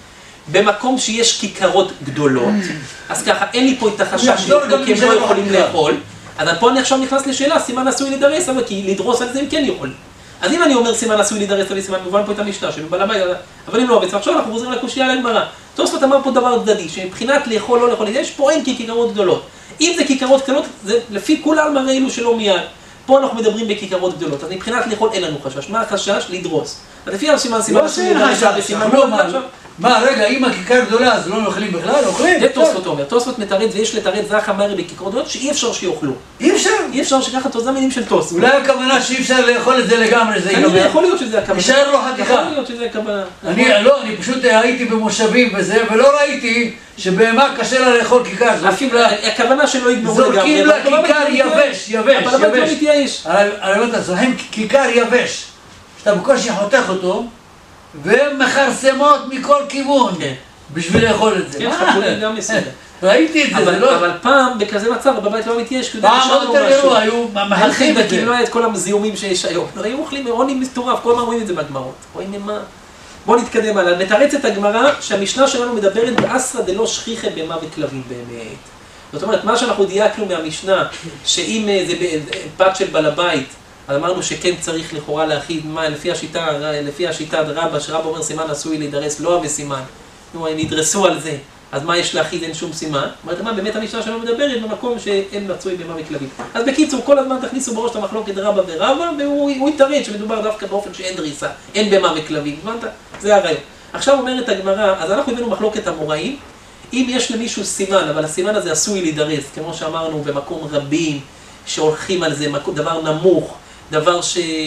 במקום שיש כיכרות גדולות, אז ככה אין לי פה את החשש כי הם לא יכולים לאכול, אז פה אני עכשיו נכנס לשאלה, סימן עשוי להידרס, אבל כי לדרוס על זה הם כן יכולים. אז אם אני אומר סימן עשוי להידרס, אבל סימן מובן פה את המשנה, שבעל הבית, אבל אם לא עובד, ועכשיו אנחנו חוזרים לקושייה לגמרא. תוספות אמר פה דבר צדדי, שמבחינת לאכול לא לאכול, יש פה אין כיכרות גדולות. אם זה כיכרות קטנות, זה לפי כולם הרי אלו שלא מיד. פה אנחנו מדברים בכיכרות גדולות, אז מבחינת לאכול אין לנו חשש. מה החשש? לדרוס. אז לפי הסימן עשוי להידרס, וסימן לא עכשיו. מה, רגע, אם הכיכר גדולה אז לא אוכלים בכלל? אוכלים? זה תוספות אומר, תוספות מתרץ ויש לתרץ זך אמרי בכיכרות גדולות שאי אפשר שיאכלו. אי אפשר? אי אפשר שככה תוזם מילים של תוספות. אולי הכוונה שאי אפשר לאכול את זה לגמרי, זה ייגמר. יכול להיות שזה הכוונה. יישאר לו חתיכה. יכול להיות שזה הכוונה. אני פשוט הייתי במושבים וזה, ולא ראיתי שבהמה קשה לה לאכול כיכר. הכוונה שלא יגמרו לגמרי. זורקים לה כיכר יבש. אבל הבית לא מתייאש. אתה זורקים כיכר יבש, שאתה בקושי חותך אותו, ומחרסמות מכל כיוון בשביל לאכול את זה. כן, חתולים גם בסדר. ראיתי את זה, זה לא... אבל פעם בכזה מצב, בבית לא מתייאש, כי הוא פעם עוד יותר גרוע, היו מחלכים את זה. כי לא היה את כל הזיהומים שיש היום. היו אוכלים עוני מטורף, כל הזמן רואים את זה בגמרות. רואים מה... בואו נתקדם הלאה. נתרץ את הגמרא שהמשנה שלנו מדברת באסרא דלא שכיחי בהמה וכלבים באמת. זאת אומרת, מה שאנחנו דייקנו מהמשנה, שאם זה פת של בעל הבית, אז אמרנו שכן צריך לכאורה להחיד מה, לפי השיטה רבא, שרבא אומר סימן עשוי להידרס, לא בסימן. נו, הם נדרסו על זה, אז מה יש להחיד? אין שום סימן. אומרת, מה, באמת המשנה שלנו מדברת במקום שאין מצוי בהמה וכלבים. אז בקיצור, כל הזמן תכניסו בראש את המחלוקת רבא ורבא, והוא יתרץ שמדובר דווקא באופן שאין דריסה, אין בהמה וכלבים. הבנת? זה הרעיון. עכשיו אומרת הגמרא, אז אנחנו הבאנו מחלוקת אמוראים, אם יש למישהו סימן, אבל הסימן הזה עשוי להידרס, כמו שאמרנו במקום רבים שהולכים על זה, דבר נמוך, דבר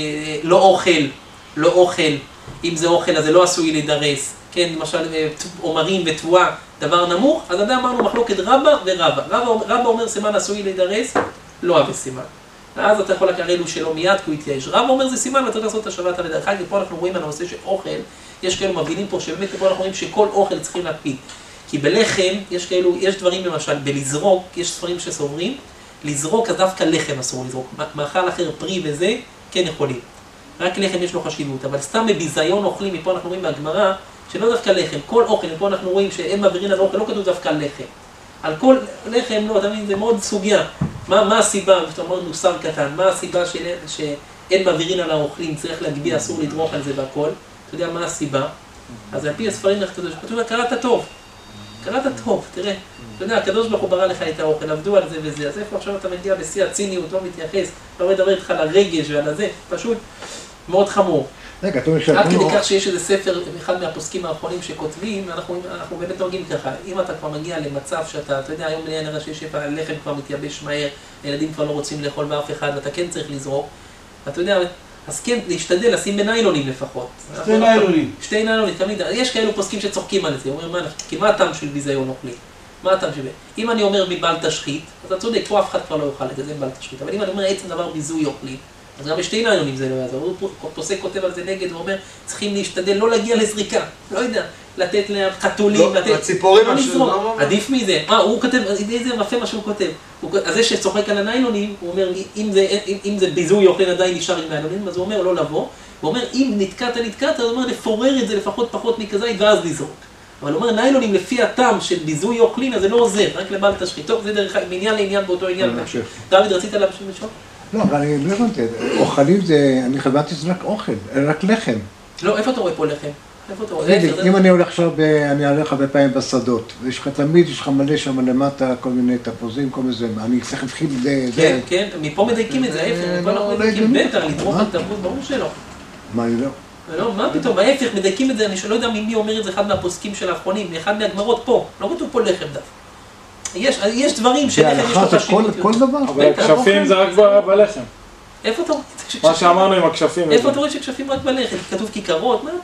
שלא אוכל, אם זה אוכל אז זה לא עשוי להידרס, כן, למשל אומרים ותבואה, דבר נמוך, אז עדיין אמרנו מחלוקת רבא ורבא. רבא אומר סימן עשוי להידרס, לא אהבה סימן. ואז אתה יכול לקרוא אלו שלא מיד, כי הוא יתייאש. רבא אומר זה סימן, ואתה צריך לעשות את השבת על ידך, ופה אנחנו רואים על הנושא של אוכל, יש כאלו מבינים פה שבאמת פה אנחנו רואים שכל אוכל צריכים להקפיד. כי בלחם יש דברים למשל, בלזרוק, יש ספרים שסוברים, לזרוק אז דווקא לחם אסור לזרוק, מאכל אחר פרי וזה, כן יכולים. רק לחם יש לו חשיבות, אבל סתם בביזיון אוכלים, מפה אנחנו רואים בהגמרא, שלא דווקא לחם, כל אוכל, מפה אנחנו רואים שאין מעבירין על אוכל, לא כתוב דווקא לחם. על כל לחם, לא, אתה מבין, זה מאוד סוגיה. מה הסיבה, שאתה אומר מוסר קטן, מה הסיבה שאין מעבירין על האוכלים, צריך להגביה, אסור לדרוך על זה והכל, אתה יודע מה הסיבה? אז על פי הספרים כתוב, קראת טוב, תראה, אתה יודע, הקדוש ברוך הוא ברא לך את האוכל, עבדו על זה וזה, אז איפה עכשיו אתה מגיע בשיא הציניות, לא מתייחס, לא מדבר איתך על הרגש ועל הזה, פשוט מאוד חמור. רגע, אתה אומר עד כדי כך שיש איזה ספר, אחד מהפוסקים האחרונים שכותבים, אנחנו באמת נוהגים ככה, אם אתה כבר מגיע למצב שאתה, אתה יודע, היום נראה שיש הלחם כבר מתייבש מהר, הילדים כבר לא רוצים לאכול באף אחד, ואתה כן צריך לזרוק, אתה יודע, אז כן, להשתדל, לשים בניילונים לפחות. שתי ניילונים, תמיד, יש כאלו פוסקים שצוחקים על זה, אומרים, כי מה הטעם של ביזיון אוכלים? מה הטעם שווה? אם אני אומר מבל תשחית, אז אתה צודק, פה אף אחד כבר לא יאכל את זה, בל תשחית, אבל אם אני אומר עצם דבר ביזוי אוכלים, אז גם בשתי ניילונים זה לא יעזור. פוסק כותב על זה נגד, הוא אומר, צריכים להשתדל לא להגיע לזריקה, לא יודע, לתת להם חתולים, לתת... הציפורים, עדיף מזה. הוא כותב, איזה יפה מה שהוא כותב. אז זה שצוחק על הניילונים, הוא אומר, אם זה ביזוי אוכלים עדיין נשאר עם ניילונים, אז הוא אומר לא לבוא. הוא אומר, אם נתקעת, אז הוא אומר, לפורר את זה לפחות פחות מכזית ואז לזרוק. אבל הוא אומר, ניילונים לפי הטעם של ביזוי אוכלים, אז זה לא עוזר, רק לבל תשחית. טוב, זה דרך מעניין לעניין באותו עניין. דוד, רצית להמשיך לשאול? לא, אבל אני לא הבנתי, אוכלים זה, אני חשבתי שזה רק אוכל, רק לחם. לא, איפה אתה רואה פה לחם? אם אני הולך עכשיו, אני הולך הרבה פעמים בשדות, ויש לך תמיד, יש לך מלא שם למטה, כל מיני תפוזים, כל מיני, אני צריך להתחיל כן, כן, מפה מדייקים את זה, ההפך, מפה אנחנו מדייקים בטח, לתרוך על תפוז, ברור שלא. מה, אני לא? לא, מה פתאום, ההפך, מדייקים את זה, אני לא יודע מי אומר את זה, אחד מהפוסקים של האחרונים, אחד מהגמרות פה, לא כתוב פה לחם דף. יש דברים שלחם יש לו חשיבות. כל דבר. אבל הכשפים זה רק בלחם. איפה אתה רואה? מה שאמרנו עם הכשפים. איפה אתה רואה שכשפים רק בלחם? כתוב כיכרות, מה?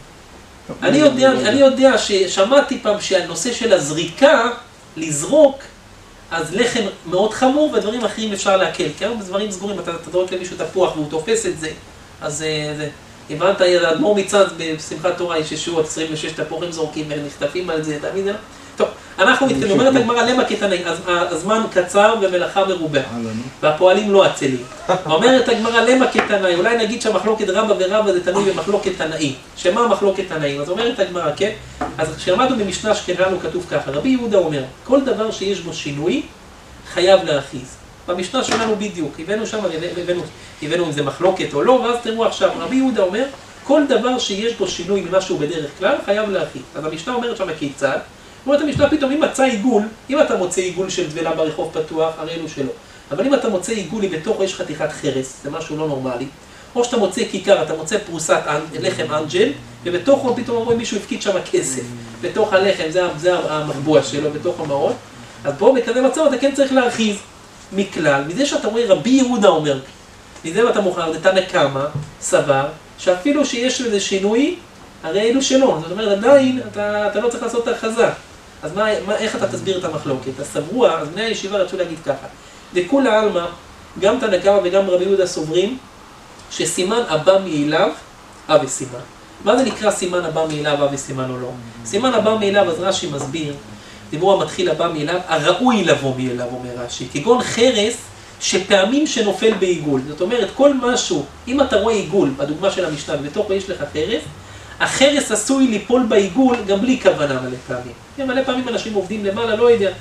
אני יודע ששמעתי פעם שהנושא של הזריקה, לזרוק, אז לחם מאוד חמור ודברים אחרים אפשר להקל. כי היום דברים סגורים, אתה זורק למישהו תפוח והוא תופס את זה, אז הבנת, האדמו"ר מצד בשמחת תורה יש ישועות, 26 תפוחים זורקים ונחטפים על זה, תמיד זה לא? טוב, אנחנו מתקדמים, אומרת הגמרא למה קטנאי, הזמן קצר ומלאכה מרובה, והפועלים לא עצלים. ואומרת הגמרא למה קטנאי, אולי נגיד שהמחלוקת רבא ורבא זה תלוי במחלוקת תנאי. שמה המחלוקת תנאים? אז אומרת הגמרא, כן? אז כשלמדנו במשנה שקראנו כתוב ככה, רבי יהודה אומר, כל דבר שיש בו שינוי, חייב להרחיז. במשנה שלנו בדיוק, הבאנו שם, הבאנו אם זה מחלוקת או לא, ואז תראו עכשיו, רבי יהודה אומר, כל דבר שיש בו שינוי ממשהו בדרך כלל, חייב להרחיז. אז המשנה אומרת שם כיצד? אומרת המשנה פתאום, אם מצא עיגול, אם אתה מוצא עיגול של דבלה ברחוב פתוח, הרי אלו שלא. אבל אם אתה מוצא עיגול, בתוכו יש חתיכת חרס, זה משהו לא נורמלי, או שאתה מוצא כיכר, אתה מוצא פרוסת לחם אנג'ל, ובתוכו פתאום רואים מישהו הפקיד שם כסף. בתוך הלחם, זה המחבוע שלו, בתוך המעות. אז פה בכזה מצב אתה כן צריך להרחיז מכלל. מזה שאתה רואה רבי יהודה אומר, מזה אתה מוכר, זה תנא קמא, סבר, שאפילו שיש לזה שינוי, הרי אלו שלא. זאת אומרת, עדיין אתה לא צריך לעשות את ההרחזה. אז איך אתה תסביר את המחלוקת? הסברו, אז בני הישיבה רצו להגיד ככה. וכולי עלמא, גם תנא קמא וגם רבי יהודה סוברים, שסימן הבא מאליו, וסימן. מה זה נקרא סימן הבא מאליו, וסימן או לא? סימן הבא מאליו, אז רש"י מסביר, דיבור המתחיל הבא מאליו, הראוי לבוא מאליו, אומר רש"י, כגון חרס שפעמים שנופל בעיגול. זאת אומרת, כל משהו, אם אתה רואה עיגול, בדוגמה של המשנה, ובתוכו יש לך חרס, החרס עשוי ליפול בעיגול גם בלי כוונה מלא פעמים. מלא פעמים אנשים עובדים למעלה, לא יודע,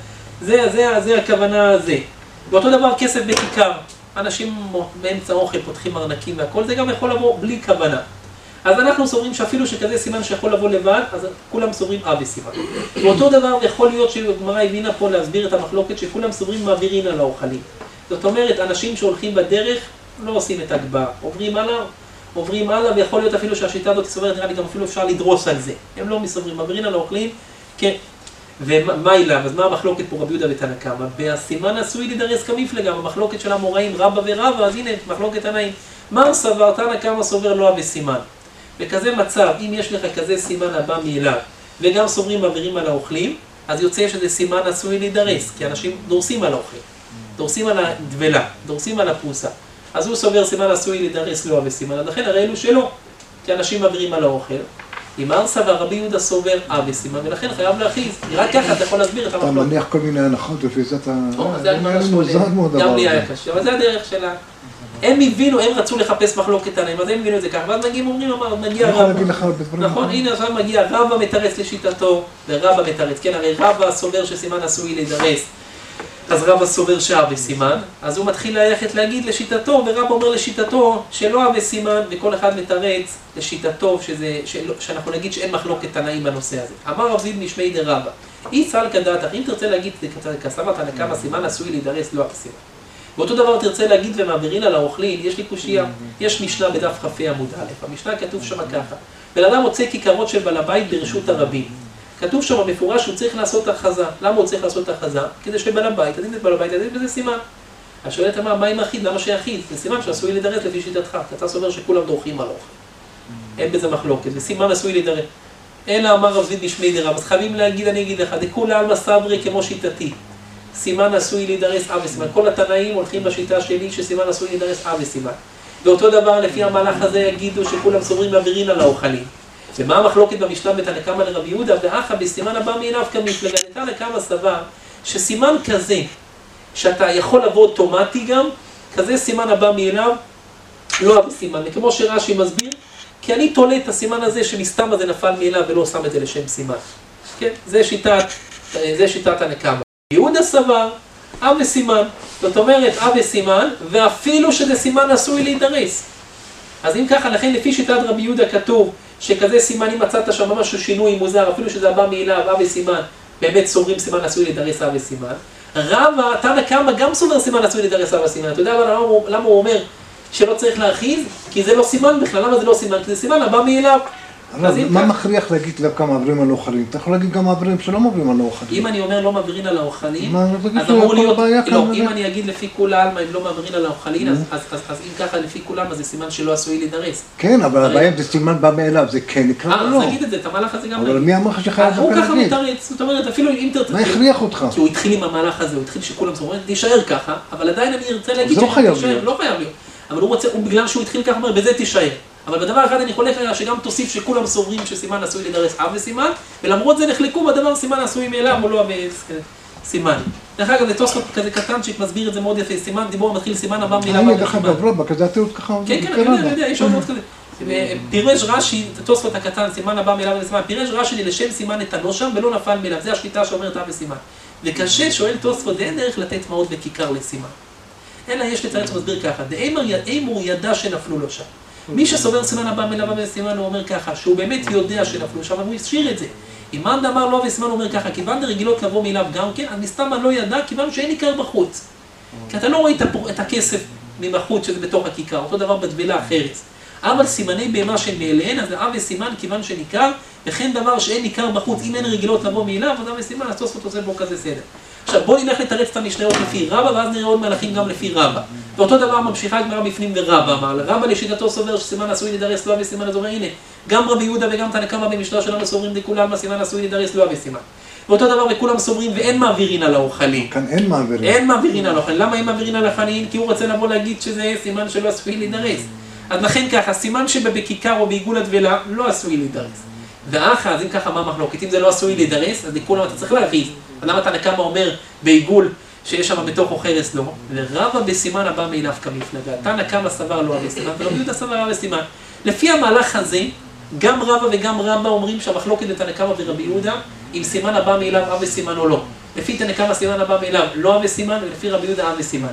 זה הכוונה זה. באותו דבר כסף בכיכר, אנשים באמצע אוכל פותחים ארנקים והכל, זה גם יכול לבוא בלי כוונה. אז אנחנו סוברים שאפילו שכזה סימן שיכול לבוא לבד, אז כולם סוברים וסימן. באותו דבר יכול להיות שגמרא הבינה פה להסביר את המחלוקת שכולם סוברים מעבירין על האוכלים. זאת אומרת, אנשים שהולכים בדרך לא עושים את הגבהה, עוברים הלאה, ויכול להיות אפילו שהשיטה הזאת סוברת, נראה לי גם אפילו אפשר לדרוס על זה. הם לא מסוברים, מעבירין על האוכלים, כן. ומה אליו? אז מה המחלוקת פה רבי יהודה ותנא קמא? והסימן עשוי לדרס כמפלגה, במחלוקת של המוראים רבא ורבא, אז הנה, מחלוקת תנאים. מה סבר? תנא קמא סובר לא וסימן. בכזה מצב, אם יש לך כזה סימן הבא מאליו, וגם סוברים מעבירים על האוכלים, אז יוצא שזה סימן עשוי לדרס, כי אנשים דורסים על האוכל, דורסים על הדבלה, דורסים על הפרוסה. אז הוא סובר סימן עשוי לדרס לא וסימן, לכן הרי אלו שלא, כי אנשים מעבירים על האוכל. אם סבר רבי יהודה סובר וסימן, ולכן חייב להרחיז. רק ככה אתה יכול להסביר את המחלוקת. אתה מניח כל מיני הנחות, לפי זה אתה... זה מוזר מאוד דבר. גם לי היה קשה, אבל זה הדרך שלה. הם הבינו, הם רצו לחפש מחלוקת תנאים, אז הם הבינו את זה ככה, ואז אומרים, מגיע רבא. נכון, הנה עכשיו מגיע רבא מתרץ לשיטתו, ורבא מתרץ, כן, הרי רבא סובר שסימן עשוי להידרס, אז רבא סובר שאב וסימן, אז הוא מתחיל ללכת להגיד לשיטתו, ורבא אומר לשיטתו שלא אב וסימן, וכל אחד מתרץ לשיטתו, שאנחנו נגיד שאין מחלוקת תנאים בנושא הזה. אמר רב זיד משמי דרבא, אי סלקא דעתך, אם תרצה להגיד כסבת הנקמה סימן עשוי להידרס, לא אב וסימן. ואותו דבר תרצה להגיד ומעבירין על האוכלים, יש לי קושייה, יש משנה בדף כ"ה עמוד א', המשנה כתוב שם ככה, בן אדם מוצא כיכרות של בעל הבית ברשות הרבים. כתוב שם במפורש שהוא צריך לעשות הכרזה. למה הוא צריך לעשות הכרזה? כדי שבעל הבית, אז אם זה בעל הבית, אז בזה סימן. השואלת אמרה, מה עם אחיד? למה שיחיד? זה סימן שעשוי להידרס לפי שיטתך, כי אתה סובר שכולם דורכים על אוכל. אין בזה מחלוקת, זה סימן עשוי להידרס. אלא אמר רב זיד משמי דרבא, אז חייבים להגיד, אני אגיד לך, דכולי עלמא סברי כמו שיטתי. סימן עשוי להידרס אב וסימן. כל התנאים הולכים בשיטה שלי שסימן עשוי להידרס אב וסימן. ואותו דבר לפי המהלך הזה יגידו שכולם סוברים מעבירין על האוכלים. ומה המחלוקת במשנה בתנא קמא לרבי יהודה? ואחא בסימן הבא מאליו כמפלגה. תנא קמא סבר שסימן כזה, שאתה יכול לבוא אוטומטי גם, כזה סימן הבא מאליו, לא אב וסימן. וכמו שרש"י מסביר, כי אני תולה את הסימן הזה שמסתם הזה נפל מאליו ולא שם את זה לשם סימן. כן? זה שיטת תנא קמא. יהודה סבר, אב וסימן, זאת אומרת אב וסימן, ואפילו שזה סימן עשוי להידרס. אז אם ככה, לכן לפי שיטת רבי יהודה כתוב, שכזה סימן אם מצאת שם משהו שינוי מוזר, אפילו שזה הבא מאליו, אב וסימן, באמת סוברים סימן עשוי להידרס אב וסימן. רבא, תנא קמא גם סובר סימן עשוי להידרס אב וסימן. אתה יודע למה הוא אומר שלא צריך להרחיב? כי זה לא סימן בכלל. למה זה לא סימן? כי זה סימן הבא מאליו. מה מכריח להגיד דווקא מעבירים על האוכלים? אתה יכול להגיד גם מעבירים שלא מעבירים על האוכלים. אם אני אומר לא מעבירים על האוכלים, אז אמור להיות, לא, אם אני אגיד לפי כולי עלמא, אם לא מעבירים על האוכלים, אז אם ככה לפי כולם, אז זה סימן שלא עשוי להידרס. כן, אבל הבעיה זה סימן בא מאליו, זה כן נקרא או לא. אז נגיד את זה, את המהלך הזה גם נגיד. אבל מי אמר לך שחייב דווקא להגיד? הוא ככה מתרץ, זאת אומרת, אפילו אם תרצה... מה הכריח אותך? כי הוא התחיל עם המהלך הזה, הוא התחיל שכולם סוברים, תישאר ככה, אבל עדיין אני ארצה להגיד לא חייב להיות. אבל הוא רוצה, בגלל שהוא התחיל ככה, אומר, בזה תישאר. אבל בדבר אחד אני חולק עליה שגם תוסיף שכולם סוברים שסימן עשוי להידרס אב וסימן, ולמרות זה נחלקו בדבר סימן עשוי מאליו או לא סימן. דרך אגב, זה תוספות כזה קטן שמסביר את זה מאוד יפה, סימן דיבור מתחיל סימן הבא מאליו. דרך אגב, רבא, כזה התיאור ככה. כן, אני יודע, יש עוד מאוד כזה. פירש רש"י, תוספות הקטן, סימן הבא מאליו וסימן, פירש רש"י לשם סימן נתנו שם ולא נפל מאליו, זה השליטה שאומרת אב וסימן. וקשה שואל תוספות, אין דרך לתת מעות בכיכר לסימן. אלא יש לתרץ ומסביר ככה, דאמור ידע שנפלו לו שם. מי שסובר סימן הבא מאליו וסימן הוא אומר ככה, שהוא באמת יודע שנפלו שם, אבל הוא השאיר את זה. אם מאן דאמר לא וסימן הוא אומר ככה, כיוון דרגילות לבוא מאליו גם כן, אז מסתם לא ידע, כיוון שאין עיקר בחוץ. כי אתה לא רואה את הכסף מבחוץ שזה בתוך הכיכר, אותו דבר בטבילה החרס. אבל סימני בהמה שהן מאליהן, אז אב וסימן כיוון שניכר, וכן דבר שאין עיקר בחוץ, אם אין רגילות לבוא מאליו, אז אב וסימן, אז תוספות עושה בו כזה סדר. עכשיו בואו נלך לתרץ את המשניות לפי רבא, ואז נראה עוד מהלכים גם לפי רבא. ואותו דבר ממשיכה הגמרא בפנים ורבא אמר, רבא לשיטתו סובר שסימן עשוי להידרס לא אב וסימן, אז אומר הנה, גם רבי יהודה וגם תנא קמא במשנה שלנו סוברים דכולי עלמא סימן עשוי להידרס לא אב וסימן. ואותו דבר וכולם סוברים ואין מעבירין על האוכלים. כאן אין מעבירין. אין מעבירין על האוכלים. למה אין מעבירין על האוכלים? כי הוא רוצה לבוא להגיד שזה סימן שלא עשוי להידרס. אז לכן ככה, סימן שבכיכר או בעיגול הדבלה לא עשוי להידרס. ואחר, אז אם ככה מה מחלוקת? אם זה לא עשוי להידרס, אז לכולם אתה צריך להרחיב. למה תנא קמא אומר בעיגול שיש שם בתוך חרס לא? ורבא בסימן הבא מאליו כמפלגה. תנא קמא סבר לא אב וסימן, ורבי יהודה סבר אב וסימן. לפי המהלך הזה, גם רבא וגם רבא אומרים שהמחלוקת לתנא קמא ורבי יהודה, אם סימן הבא מאליו אב וסימן או לא. לפי תנא קמא סימן הבא מאליו לא אב וסימן, ולפי רבי יהודה אב וסימן.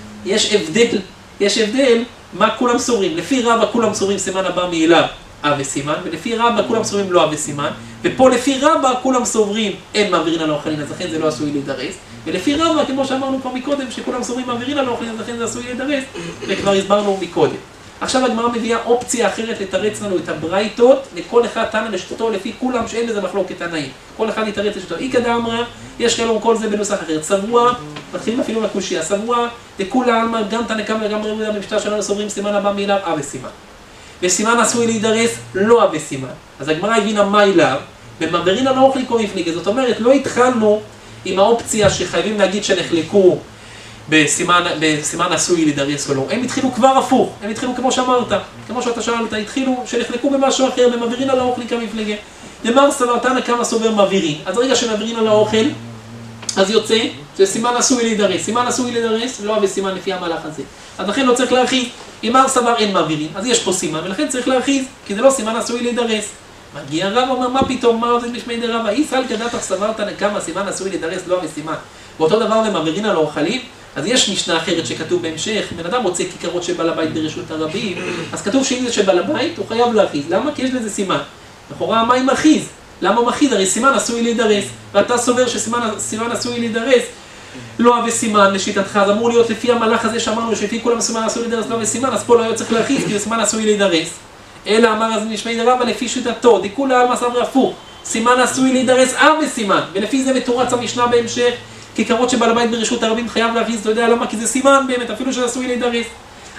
יש הבדל מה כולם סוברים. לפי רבא כולם סוברים סימן הבא מאליו אב וסימן, ולפי רבא כולם סוברים לא אב וסימן, ופה לפי רבא כולם סוברים אין מעבירין על האוכלים, אז לכן זה לא עשוי להידרס, ולפי רבא, כמו שאמרנו כבר מקודם, שכולם סוברים מעבירין על האוכלים, אז לכן זה עשוי להידרס, וכבר הסברנו מקודם. עכשיו הגמרא מביאה אופציה אחרת לתרץ לנו את הברייתות, לכל אחד תנא לשיטתו לפי כולם שאין לזה מחלוקת תנאים. כל אחד יתרץ לשיטתו. איכא דאמרא, יש כאלו כל זה בנוסח אחר. צבוע, מתחילים אפילו לקושיה, צבוע, לכולי עלמא, גם תנא קמא וגם רבי יהודה במשנה שלנו סוברים סימן הבא מאליו אב וסימן. וסימן עשוי להידרס לא אב וסימן. אז הגמרא הבינה מה אליו, ומעבירין על האוכלי כמפלגה. זאת אומרת, לא התחלנו עם האופציה שחייבים להגיד שנחלקו בסימן עשוי להידרס או לא. הם התחילו כבר הפוך, הם התחילו כמו שאמרת, כמו שאתה שאלת, התחילו שנחלקו במשהו אחר, ומעבירין על האוכלי כמפלגה. למר סבר תנא קמא סובר מעבירין. אז רגע שמעבירין על האוכל, אז יוצא, זה סימן עשוי להידרס. סימן עשוי להידרס, לא וסימן לפי המהלך הזה. אז לכן לא צריך להרחיז. אם מר סבר אין מעבירים, אז יש פה סימן, ולכן צריך להרחיז, כי זה לא סימן עשוי להידרס. מגיע רב, אומר, מה פתאום, מה זה משמי די רבא? ישראל כדתך סברת כמה סימן עשוי להידרס, לא וסימן. ואותו דבר במעבירין על האוכלים, אז יש משנה אחרת שכתוב בהמשך, בן אדם רוצה כיכרות של בעל הבית ברשות הרבים, אז כתוב שאם זה של בעל הבית, הוא חייב להרחיז. למה? כי יש לזה סימן. לכאורה, מה עם מכיז? למה מכיז? הרי סימן עשוי להידרס, ואתה סובר שסימן עשוי להידרס, לא וסימן לשיטתך, אז אמור להיות לפי המהלך הזה שאמרנו שלפי כולם סימן עשוי להידרס, לא וסימן, אז פה לא היה צריך להרחיז, כי סימן עשוי להידרס. אלא אמר אז נשמעי די רבא לפי שיטתו, דכולי עלמא סברי הפוך, סימן עשוי להידרס וסימן, ולפי זה מתורץ המשנה בהמשך, כיכרות שבעל הבית ברשות הרבים חייב להרחיז, אתה יודע למה? כי זה סימן באמת, אפילו שעשוי להידרס.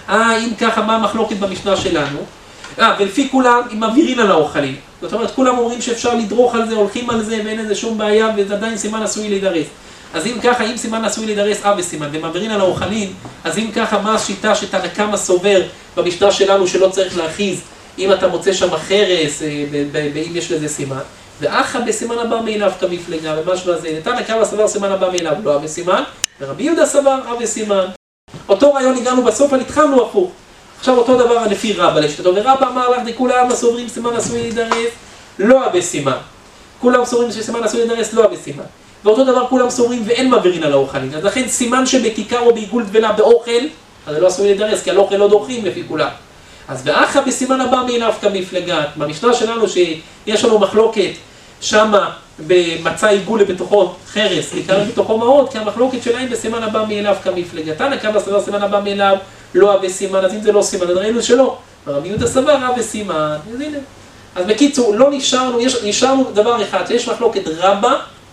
אם ככה, מה המחלוקת במשנה שלנו? ולפי כולם, אם מעבירין על האוכלים. זאת אומרת, כולם אומרים שאפשר לדרוך על זה, הולכים על זה, ואין איזה שום בעיה, וזה עדיין סימן עשוי להידרס. אז אם ככה, אם סימן עשוי להידרס וסימן, ומעבירין על האוכלים, אז אם ככה, מה השיטה שתנא קמא סובר במשנה שלנו שלא צריך להרחיז, אם אתה מוצא שם חרס, ואם יש לזה סימן, ואחא בסימן הבא מאליו כמפלגה, ומשהו הזה, תנא קמא סבר סימן הבא מאליו, לא וסימן, ורבי יהודה סבר וסימן. אותו רעיון הגענו בסוף, אבל התחלנו הפוך. עכשיו אותו דבר לפי רבא לשיטתו, ורבא אמר לך, כולם סוברים סימן עשוי להידרס, לא וסימן. כולם סוברים שסימן עשוי להידרס, לא וסימן. ואותו דבר כולם סוברים ואין מעבירין על האוכלים. אז לכן סימן שבכיכר או בעיגול דבלה באוכל, אז זה לא עשוי להידרס, כי על אוכל לא דורכים לפי כולם. אז ואחא בסימן הבא מאליו כמפלגה. במשנה שלנו שיש לנו מחלוקת שמה במצא עיגול בתוכו חרס, כיכר בתוכו מעות, כי המחלוקת שלהם בסימן הבא מאליו כמפלגה. תנא קמא סבר סימן הבא מאליו לא וסימן, אז אם זה לא סימן, אז ראינו שלא. רבי יהודה סבר וסימן, אז הנה. אז בקיצור, לא נשארנו דבר אחד, שיש מחלוקת רבא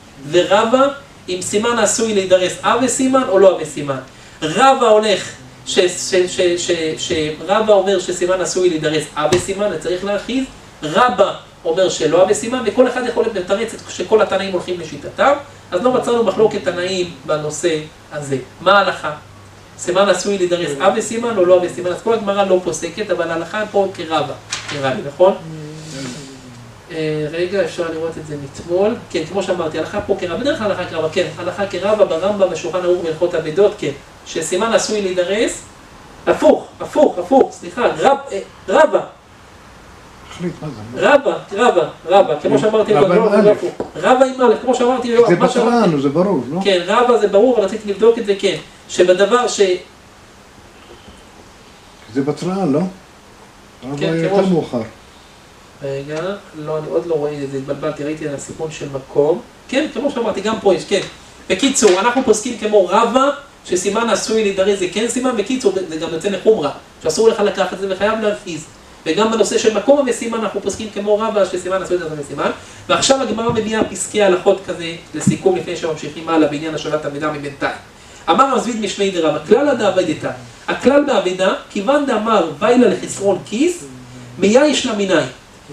ורבא עם סימן עשוי להידרס וסימן או לא וסימן. רבא הולך שרבא אומר שסימן עשוי להידרס וסימן, צריך להרחיז, רבא אומר שלא וסימן, וכל אחד יכול לתרץ שכל התנאים הולכים לשיטתם, אז לא מצאנו מחלוקת תנאים בנושא הזה. מה ההלכה? סימן עשוי להידרס וסימן או לא וסימן, אז כל הגמרא לא פוסקת, אבל ההלכה פה כרבא, נראה לי, נכון? רגע, אפשר לראות את זה מתמול, כן, כמו שאמרתי, הלכה פה כרבא, בדרך כלל הלכה כרבא, כן, הלכה כרבא ברמב"ם בשולחן ערוך בהלכות אבדות, כן, שסימן עשוי להידרס, הפוך, סליחה, רבא, כמו שאמרתי, רבא עם א', כמו שאמרתי, זה בטרן, זה ברור, לא? כן, רבא זה ברור, אבל רציתי לבדוק את זה, כן, שבדבר זה בטרן, לא? רבא יותר מאוחר. רגע, לא, אני עוד לא רואה את זה, התבלבלתי, ראיתי על הסיפון של מקום. כן, כמו שאמרתי, גם פה יש, כן. בקיצור, אנחנו פוסקים כמו רבא, שסימן עשוי להידרס זה כן סימן, בקיצור, זה גם יוצא לחומרה, שאסור לך לקחת את זה וחייב להרחיז. וגם בנושא של מקום וסימן, אנחנו פוסקים כמו רבא, שסימן עשוי להידרס זה סימן. ועכשיו הגמרא מביאה פסקי הלכות כזה, לסיכום לפני שממשיכים הלאה בעניין השבת המידע מבינתיים. אמר רזביד משמי די רבא, כלל דאבדתא. הכלל באבדה, כיוון דאמר ויילה לחסרון כיס, מייש למיניים.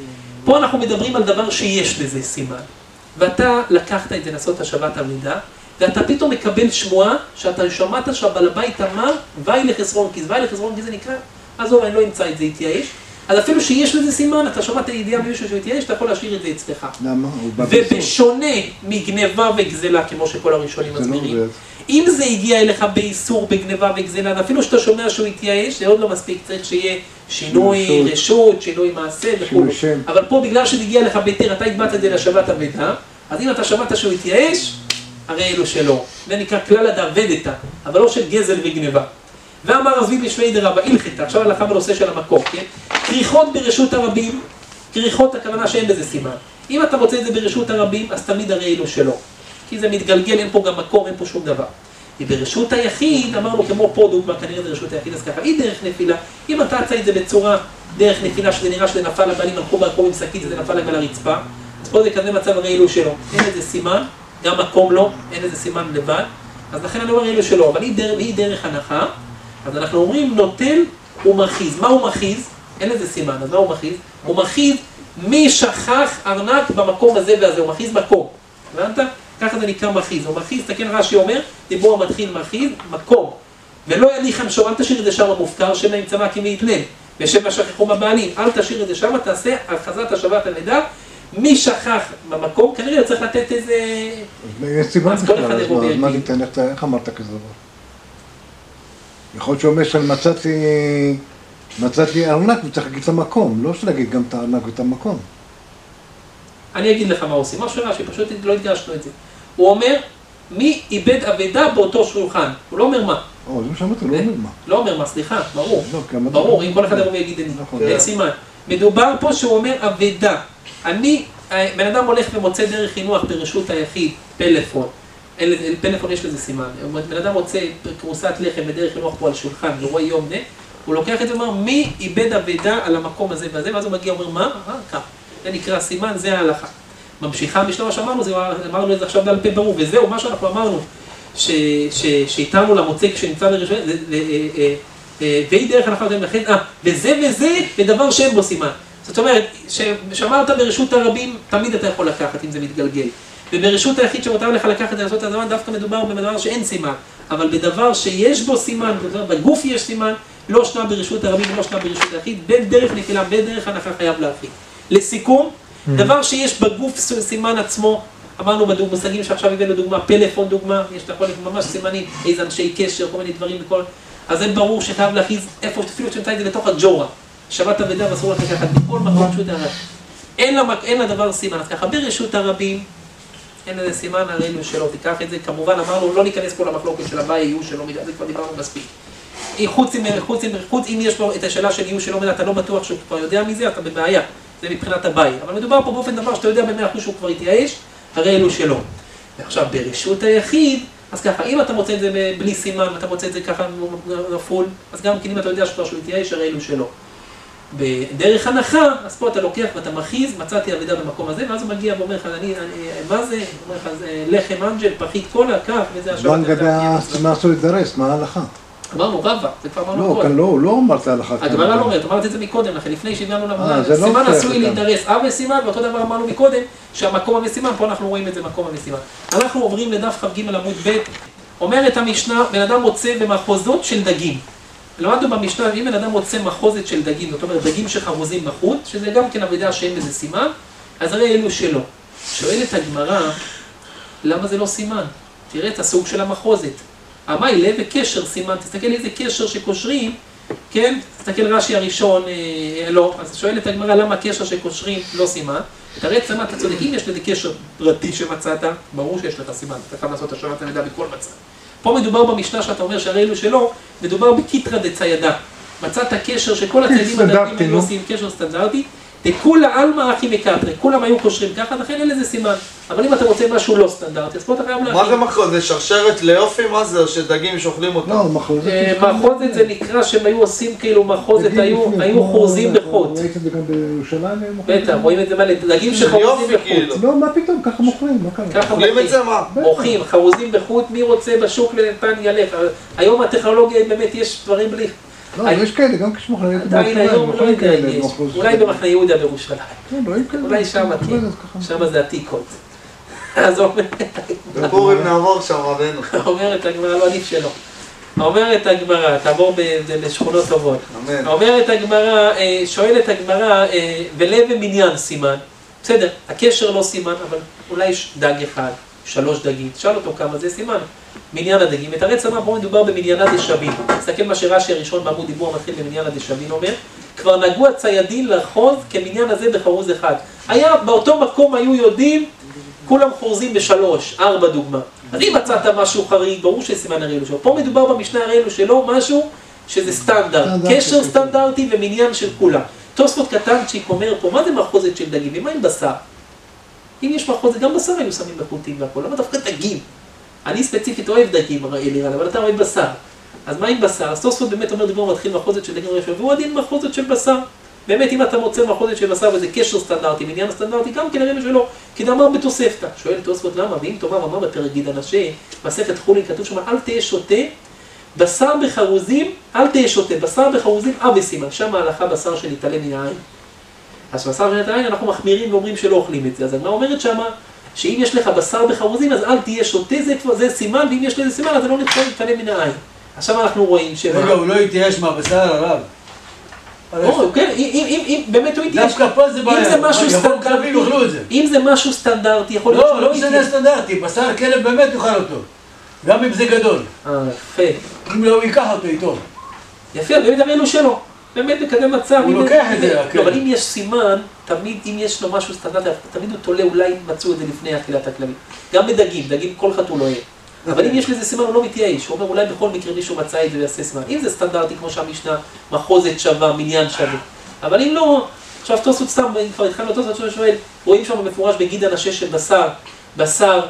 פה אנחנו מדברים על דבר שיש לזה סימן, ואתה לקחת את זה לעשות השבת המידע, ואתה פתאום מקבל שמועה שאתה שמעת שהבעל הבית אמר ואי לחסרון כיס, ואי לחסרון כיס זה נקרא, עזוב, אני לא אמצא את זה, יתייאש, אז אפילו שיש לזה סימן, אתה שמעת ידיעה מישהו שהוא יתייאש, אתה יכול להשאיר את זה אצלך. למה? ובשונה מגניבה וגזלה, כמו שכל הראשונים מסבירים, אם זה הגיע אליך באיסור, בגניבה וגזלה, אפילו שאתה שומע שהוא יתייאש, זה עוד לא מספיק, צריך שיהיה שינוי רשות, שינוי מעשה וכו'. אבל פה בגלל שזה הגיע לך ביתר, אתה הגבת את זה לשבת המידע, אז אם אתה שמעת שהוא יתייאש, הרי אלו שלא. זה נקרא כלל דאבדתא, אבל לא של גזל וגניבה. ואמר רזביד משמי די רבא, הלכתא, עכשיו הלכה בנושא של המקום, כן? כריכות ברשות הרבים, כריכות הכוונה שאין בזה סימן. אם אתה רוצה את זה ברשות הרבים, אז תמיד הרי אלו שלא. כי זה מתגלגל, אין פה גם מקום, אין פה שום דבר. ברשות היחיד, אמרנו כמו פה דוגמה, כנראה זה רשות היחיד, אז ככה, היא דרך נפילה. אם אתה עשה את זה בצורה דרך נפילה, שזה נראה שזה נפל, הבעלים הלכו ברחוב עם שקית, זה נפל להם על הרצפה, אז פה זה כזה מצב הרי אלו שלו. אין איזה סימן, גם מקום לא, אין איזה סימן לבד, אז לכן אני אומר אלו שלו, אבל היא דרך הנחה, אז אנחנו אומרים נוטל ומרחיז. מה הוא מרחיז? אין איזה סימן, אז מה הוא מרחיז? הוא מרחיז מי שכח ארנק במקום הזה והזה, הוא מרחיז מקום. הבנת? ככה זה נקרא מרחיז. הוא מרחיז, תקן רש"י אומר, דיבור המתחיל מרחיז, מקום. ולא יניחם שור, אל תשאיר את זה שם המופקר, שם נמצא כי מיתלם. ושם שכחו בבעלים, אל תשאיר את זה שם, תעשה הרחזת השבת המידע מי שכח במקום, כנראה צריך לתת איזה... יש סיבה בכלל, אז מה ניתן, איך אמרת כזה דבר? יכול להיות שאומר שאני מצאתי ארנק וצריך להגיד את המקום, לא שלהגיד גם את הארנק ואת המקום. אני אגיד לך מה עושים, משהו רע שפשוט לא הדגשנו את זה. הוא אומר, מי איבד אבדה באותו שולחן, הוא לא אומר מה. זה מה שאמרתי, לא אומר מה. לא אומר מה, סליחה, ברור. ברור, אם כל אחד יבוא ויגיד אין סימן. מדובר פה שהוא אומר אבדה. בן אדם הולך ומוצא דרך חינוך ברשות היחיד, פלאפון. פלאפון יש לזה סימן. בן אדם מוצא כרוסת לחם בדרך חינוך פה על שולחן, רואה יום נה, הוא לוקח את זה ואומר, מי איבד אבדה על המקום הזה והזה, ואז הוא מגיע ואומר, מה? כך. זה נקרא סימן, זה ההלכה. ממשיכה משלמה שאמרנו, אמרנו את זה עכשיו בעל פה ברור, וזהו, מה שאנחנו אמרנו, שאיתנו למוצא כשנמצא בראשון, ואי דרך אנחנו יודעים לכן, וזה ודבר שאין בו סימן. זאת אומרת, שאמרת ברשות הרבים, תמיד אתה יכול לקחת אם זה מתגלגל. וברשות היחיד שמותר לך לקחת את לעשות את הזמן, דווקא מדובר בדבר שאין סימן. אבל בדבר שיש בו סימן, בגוף יש סימן, לא שנה ברשות הרבים ולא שנה ברשות היחיד, בין דרך נטילה, בין דרך הנחה חייב להרחיק. לסיכום, דבר שיש בגוף סימן עצמו, אמרנו במושגים שעכשיו הבאנו דוגמה, פלאפון דוגמה, יש לך ממש סימנים, איזה אנשי קשר, כל מיני דברים וכל... אז זה ברור שחייב להכיז איפה, אפילו שנמצא את זה לתוך הג'ורה. שבת אבדה ואסור לך לקחת בכל מקום פשוט הרב. אין לדבר סימן, אז ככה ברשות הרבים, אין לזה סימן, הראינו שלא תיקח את זה, כמובן אמרנו, לא ניכנס פה למחלוקת של הבא, יהיו שלא מידה, זה כבר דיברנו מספיק. חוץ אם יש פה את השאלה של יהיו שלא מידה, אתה לא בטוח שהוא כבר יודע מזה, אתה בבעיה, זה מבחינת הבעיה. אבל מדובר פה באופן דבר שאתה יודע ב100% שהוא כבר התייאש, הראינו שלא. ועכשיו ברשות היחיד, אז ככה, אם אתה מוצא את זה בלי סימן, אתה מוצא את זה ככה נפול, אז גם אם אתה יודע שכבר שהוא התייאש, הראינו שלא. בדרך הנחה, אז פה אתה לוקח ואתה מכיז, מצאתי אבדה במקום הזה, ואז הוא מגיע ואומר לך, מה זה? אומר לך, לחם אנג'ל, פחית קולה, כך, וזה השבת. מה לגבי מה עשו לדרס, מה ההלכה? אמרנו רבא, זה כבר אמרנו קודם. לא אמרת ההלכה. הגמרא לא אומרת, אמרת את זה מקודם לכן, לפני שהגענו למדע, סימן עשוי להידרס, סימן, ואותו דבר אמרנו מקודם, שהמקום המסימן, פה אנחנו רואים את זה מקום המסימן. אנחנו עוברים לדף כ"ג עמוד ב', אומרת המשנה, בן אדם מוצא במחוזות של דגים. למדנו במשנה, אם בן אדם מוצא מחוזת של דגים, זאת אומרת דגים שחרוזים בחוט, שזה גם כן אבדה שאין בזה סימן, אז הרי אלו שלא. שואלת הגמרא, למה זה לא סימן? תראה את הסוג של המחוזת. המיילה וקשר סימן, תסתכל איזה קשר שקושרים, כן? תסתכל רש"י הראשון, לא. אז שואלת הגמרא, למה קשר שקושרים לא סימן? תראה את סימן, אתה צודק, אם יש לזה קשר פרטי שמצאת, ברור שיש לך סימן, אתה חייב לעשות השוואת המידע בכל מצב. פה מדובר במשנה שאתה אומר שהרי אלו שלא, מדובר בקיטרא דציידה. מצאת קשר שכל הציידים הדתיים היו עושים קשר סטנדרטי, וכולה עלמא אחי מקטרי, כולם היו קושרים ככה, לכן אין לזה סימן. אבל אם אתה רוצה משהו לא סטנדרטי, אז פה אתה חייב להכין. מה זה מחוזת? זה שרשרת ליופי? מה זה? שדגים שאוכלים אותם? לא, מחוזת. מחוזת זה נקרא שהם היו עושים כאילו מחוזת, היו חורזים בחוט. ראית את זה גם בירושלים? בטח, רואים את זה מה, דגים שחורזים בחוט. לא, מה פתאום? ככה מוכרים, מה קרה? אוכלים את זה מה? מוכרים, חרוזים בחוט, מי רוצה בשוק לנתן ילך. היום הטכנולוגיה באמת יש דברים בלי... לא, יש כאלה, גם כשמוכרים. עדיין היום לא יודע, אולי במחנה יהודה בירושלים. אולי שם זה עתיקות. אז בפורים נעבור שם רבנו. אומרת הגמרא, לא עדיף שלא. אומרת הגמרא, תעבור בשכונות טובות. אומרת הגמרא, שואלת הגמרא, ולב ומניין סימן. בסדר, הקשר לא סימן, אבל אולי יש דג אחד, 3 דגים. תשאל אותו כמה זה סימן. מניין הדגים. את הרצמה פה מדובר במניינה דשבין. תסתכל מה שרש"י הראשון בעמוד דיבור מתחיל במניינה דשבין אומר, כבר נגעו הציידין לחוז כמניין הזה בחרוז אחד. היה, באותו מקום היו יודעים, כולם חורזים ב3, 4 דוגמה. אז אם מצאת משהו חריג, ברור שסימן הראילו שלו. פה מדובר במשנה הראילו שלו משהו שזה סטנדרט. קשר סטנדרטי ומניין של כולם. תוספות קטנצ'יק אומר פה, מה זה מחוזת של דגים? ומה עם בשר? אם יש מחוזת, גם בשר היו שמים בחוטים והכל. למה דווקא דגים? אני ספציפית אוהב דגים, אבל אתה אוהב בשר. אז מה עם בשר? אז תוספות באמת אומר דבר מתחיל מחוזת של דגים ראשון, והוא עדין מחוזת של בשר. באמת אם אתה מוצא מחוזת של בשר וזה קשר סטנדרטי, מניין סטנדרטי, גם כן הראינו שלא, כי דאמר בתוספתא. שואל תוספות למה? ואם תאמר אמר בפרק גיד אנשי, מסכת חולין כתוב שם, אל תהיה שותה, בשר בחרוזים, אל תהיה שותה, בשר בחרוזים, בסימן, שם ההלכה בשר שנתעלם מן העין. אז בשר שנתעלם מן העין אנחנו מחמירים ואומרים שלא אוכלים את זה. אז הגמרא אומרת שמה, שאם יש לך בשר בחרוזים, אז אל תהיה שותה, זה סימן, ואם יש לזה סימן, אז זה לא נתעלם מן העין. עכשיו אנחנו רואים רגע, הוא לא יתייאש מהבשר הרב. כן, אם באמת הוא איתי, דווקא פה זה בעיה, אם זה משהו סטנדרטי, אם זה משהו סטנדרטי, יכול להיות לא משנה סטנדרטי, בשר כלב באמת יאכל אותו, גם אם זה גדול. יפה. אם לא, הוא ייקח אותו איתו. יפה, באמת הראינו שלו. באמת מקדם מצב. הוא לוקח את זה. אבל אם יש סימן, תמיד, אם יש לו משהו סטנדרטי, תמיד הוא תולה, אולי מצאו את זה לפני אכילת הכלבים. גם בדגים, דגים כל חתול לא יהיה. אבל אם יש לזה סימן, הוא לא מתייאש. הוא אומר, אולי בכל מקרה מישהו מצא את זה ויעשה סימן. אם זה סטנדרטי, כמו שהמשנה, מחוזת שווה, מניין שווה. אבל אם לא, עכשיו תוספות סתם, כבר התחלנו תוספות שואל, רואים שם מפורש בגיד אנשי של בשר,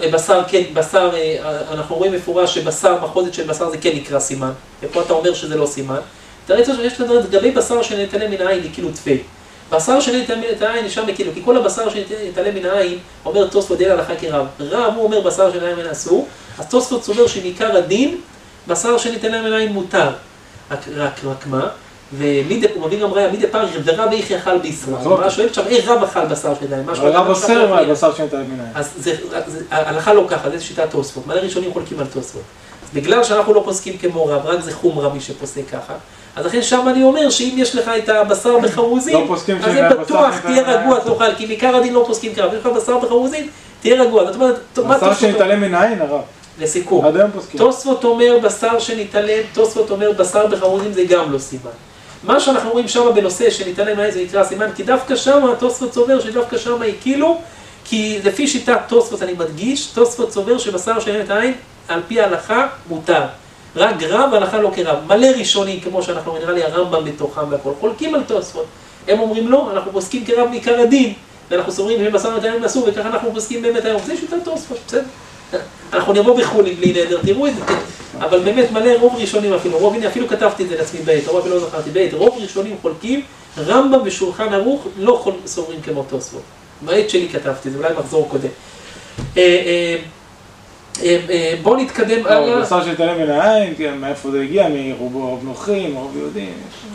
אנחנו רואים מפורש שבשר, מחוזת של בשר זה כן נקרא סימן. ופה אתה אומר שזה לא סימן. תראי שיש לדעת, לגבי בשר שנתעלם מן העין, היא כאילו תפי. בשר שנתעלם מן העין, נשאר מכאילו, כי כל הבשר שנתעלם מן העין, אומר תוספות דין הלכה כרב. רב הוא אומר בשר שנתעלם מן אסור, אז תוספות סובר שמעיקר הדין, בשר שנתעלם מן העין מותר. רק מה? הוא מביא גם ראיה, מידי פעם רב איך יאכל בישראל. מה שואלת שם, רב אכל בשר שנתעלם? רב אוסר מה בשר שנתעלם מן העין. אז ההלכה לא ככה, זה שיטת תוספות. מלא ראשונים חולקים על תוספות. בגלל שאנחנו לא פוסקים כמו רב, רק זה חומרה מי שפוסק ככה. אז לכן שם אני אומר שאם יש לך את הבשר בחרוזים, אז זה בטוח, תהיה רגוע, תאכל, כי בעיקר הדין לא פוסקים ככה, יש לך בשר בחרוזים, תהיה רגוע. זאת אומרת, בשר שנתעלם מן העין, הרב. לסיכום, תוספות אומר בשר שנתעלם, תוספות אומר בשר בחרוזים זה גם לא סימן. מה שאנחנו רואים שם בנושא שנתעלם מהעין זה נקרא סימן, כי דווקא שם תוספות סובר שדווקא שם היא כאילו, כי לפי שיטת תוספות אני מדגיש, תוספות סובר שבשר שנתעלם מהעין על פי ההלכה מותר. רק רב, הלכה לא כרב. מלא ראשונים, כמו שאנחנו נראה לי הרמב"ם בתוכם והכל, חולקים על תוספות. הם אומרים לא, אנחנו פוסקים כרב מעיקר הדין, ואנחנו סוברים שבשר נתעלם אסור, וככה אנחנו פוסקים באמת היום. זה שיטת תוספות, בסדר? אנחנו נבוא בחולים בלי נדר, תראו את זה. אבל באמת מלא רוב ראשונים אפילו, רוב, הנה אפילו כתבתי את זה לעצמי בעת, רוב אפילו לא זכרתי בעת, רוב ראשונים חולקים, רמב"ם ושולחן ערוך לא סוברים כמו תוספות. בעת שלי כתבתי, זה אולי מחזור קודם. בואו נתקדם הלאה. בשר שנתעלם מן העין, מאיפה זה הגיע, מרוב נוכרים, רוב יהודים.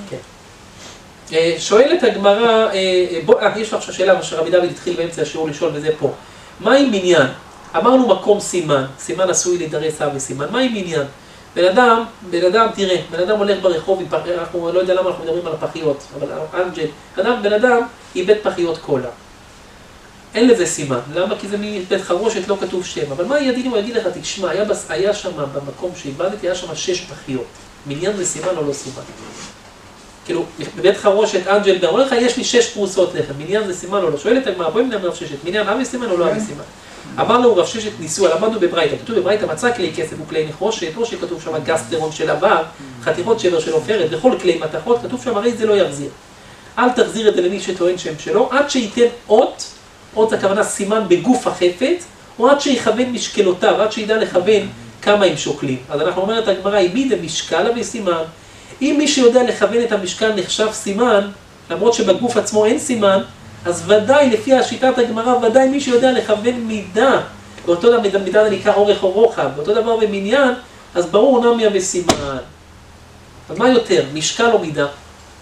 שואלת הגמרא, יש לך שאלה, שרבי דוד התחיל באמצע השיעור לשאול וזה פה. מה עם מניין? אמרנו מקום סימן, סימן עשוי להידרס אב וסימן, מה עם מניין? בן אדם, תראה, בן אדם הולך ברחוב, אנחנו לא יודע למה אנחנו מדברים על הפחיות, אבל אנג'ל, בן אדם איבד פחיות קולה. אין לזה סימן, למה? כי זה מבית חרושת, לא כתוב שם, אבל מה הדין הוא יגיד לך, תשמע, היה שם במקום שאיבדתי, היה שם 6 פחיות, מניין זה סימן או לא סימן? כאילו, בבית חרושת, אנג'ל, אומר לך, יש לי 6 פרוסות לחם, מניין זה סימן או לא? שואלת הגמרא, בואי נאמר רב ששת, מניין אבי סימן או לא אבי סימן? אמר לו רב ששת ניסו, למדנו בברייתא, כתוב בברייתא מצא כלי כסף וכלי נחושת, או שכתוב שם גסטרון של עבר, חתיכות שבר של עופרת, וכל כלי מתכות, כתוב שם הרי זה לא יחזיר. אל תחזיר את זה למי שטוען שם שלו, עד שייתן אות הכוונה סימן בגוף החפץ, או עד שיכוון משקלותיו, עד שידע לכוון כמה הם שוקלים. אז אנחנו אומרת הגמרא, העמיד המשקל וסימן. אם מי שיודע לכוון את המשקל נחשב סימן, למרות שבגוף עצמו אין סימן, אז ודאי, לפי השיטת הגמרא, ודאי מי שיודע לכוון מידה, באותו דבר מידה זה נקרא אורך או רוחב, באותו דבר במניין, אז ברור נמיה וסימן. אז מה יותר, משקל או מידה?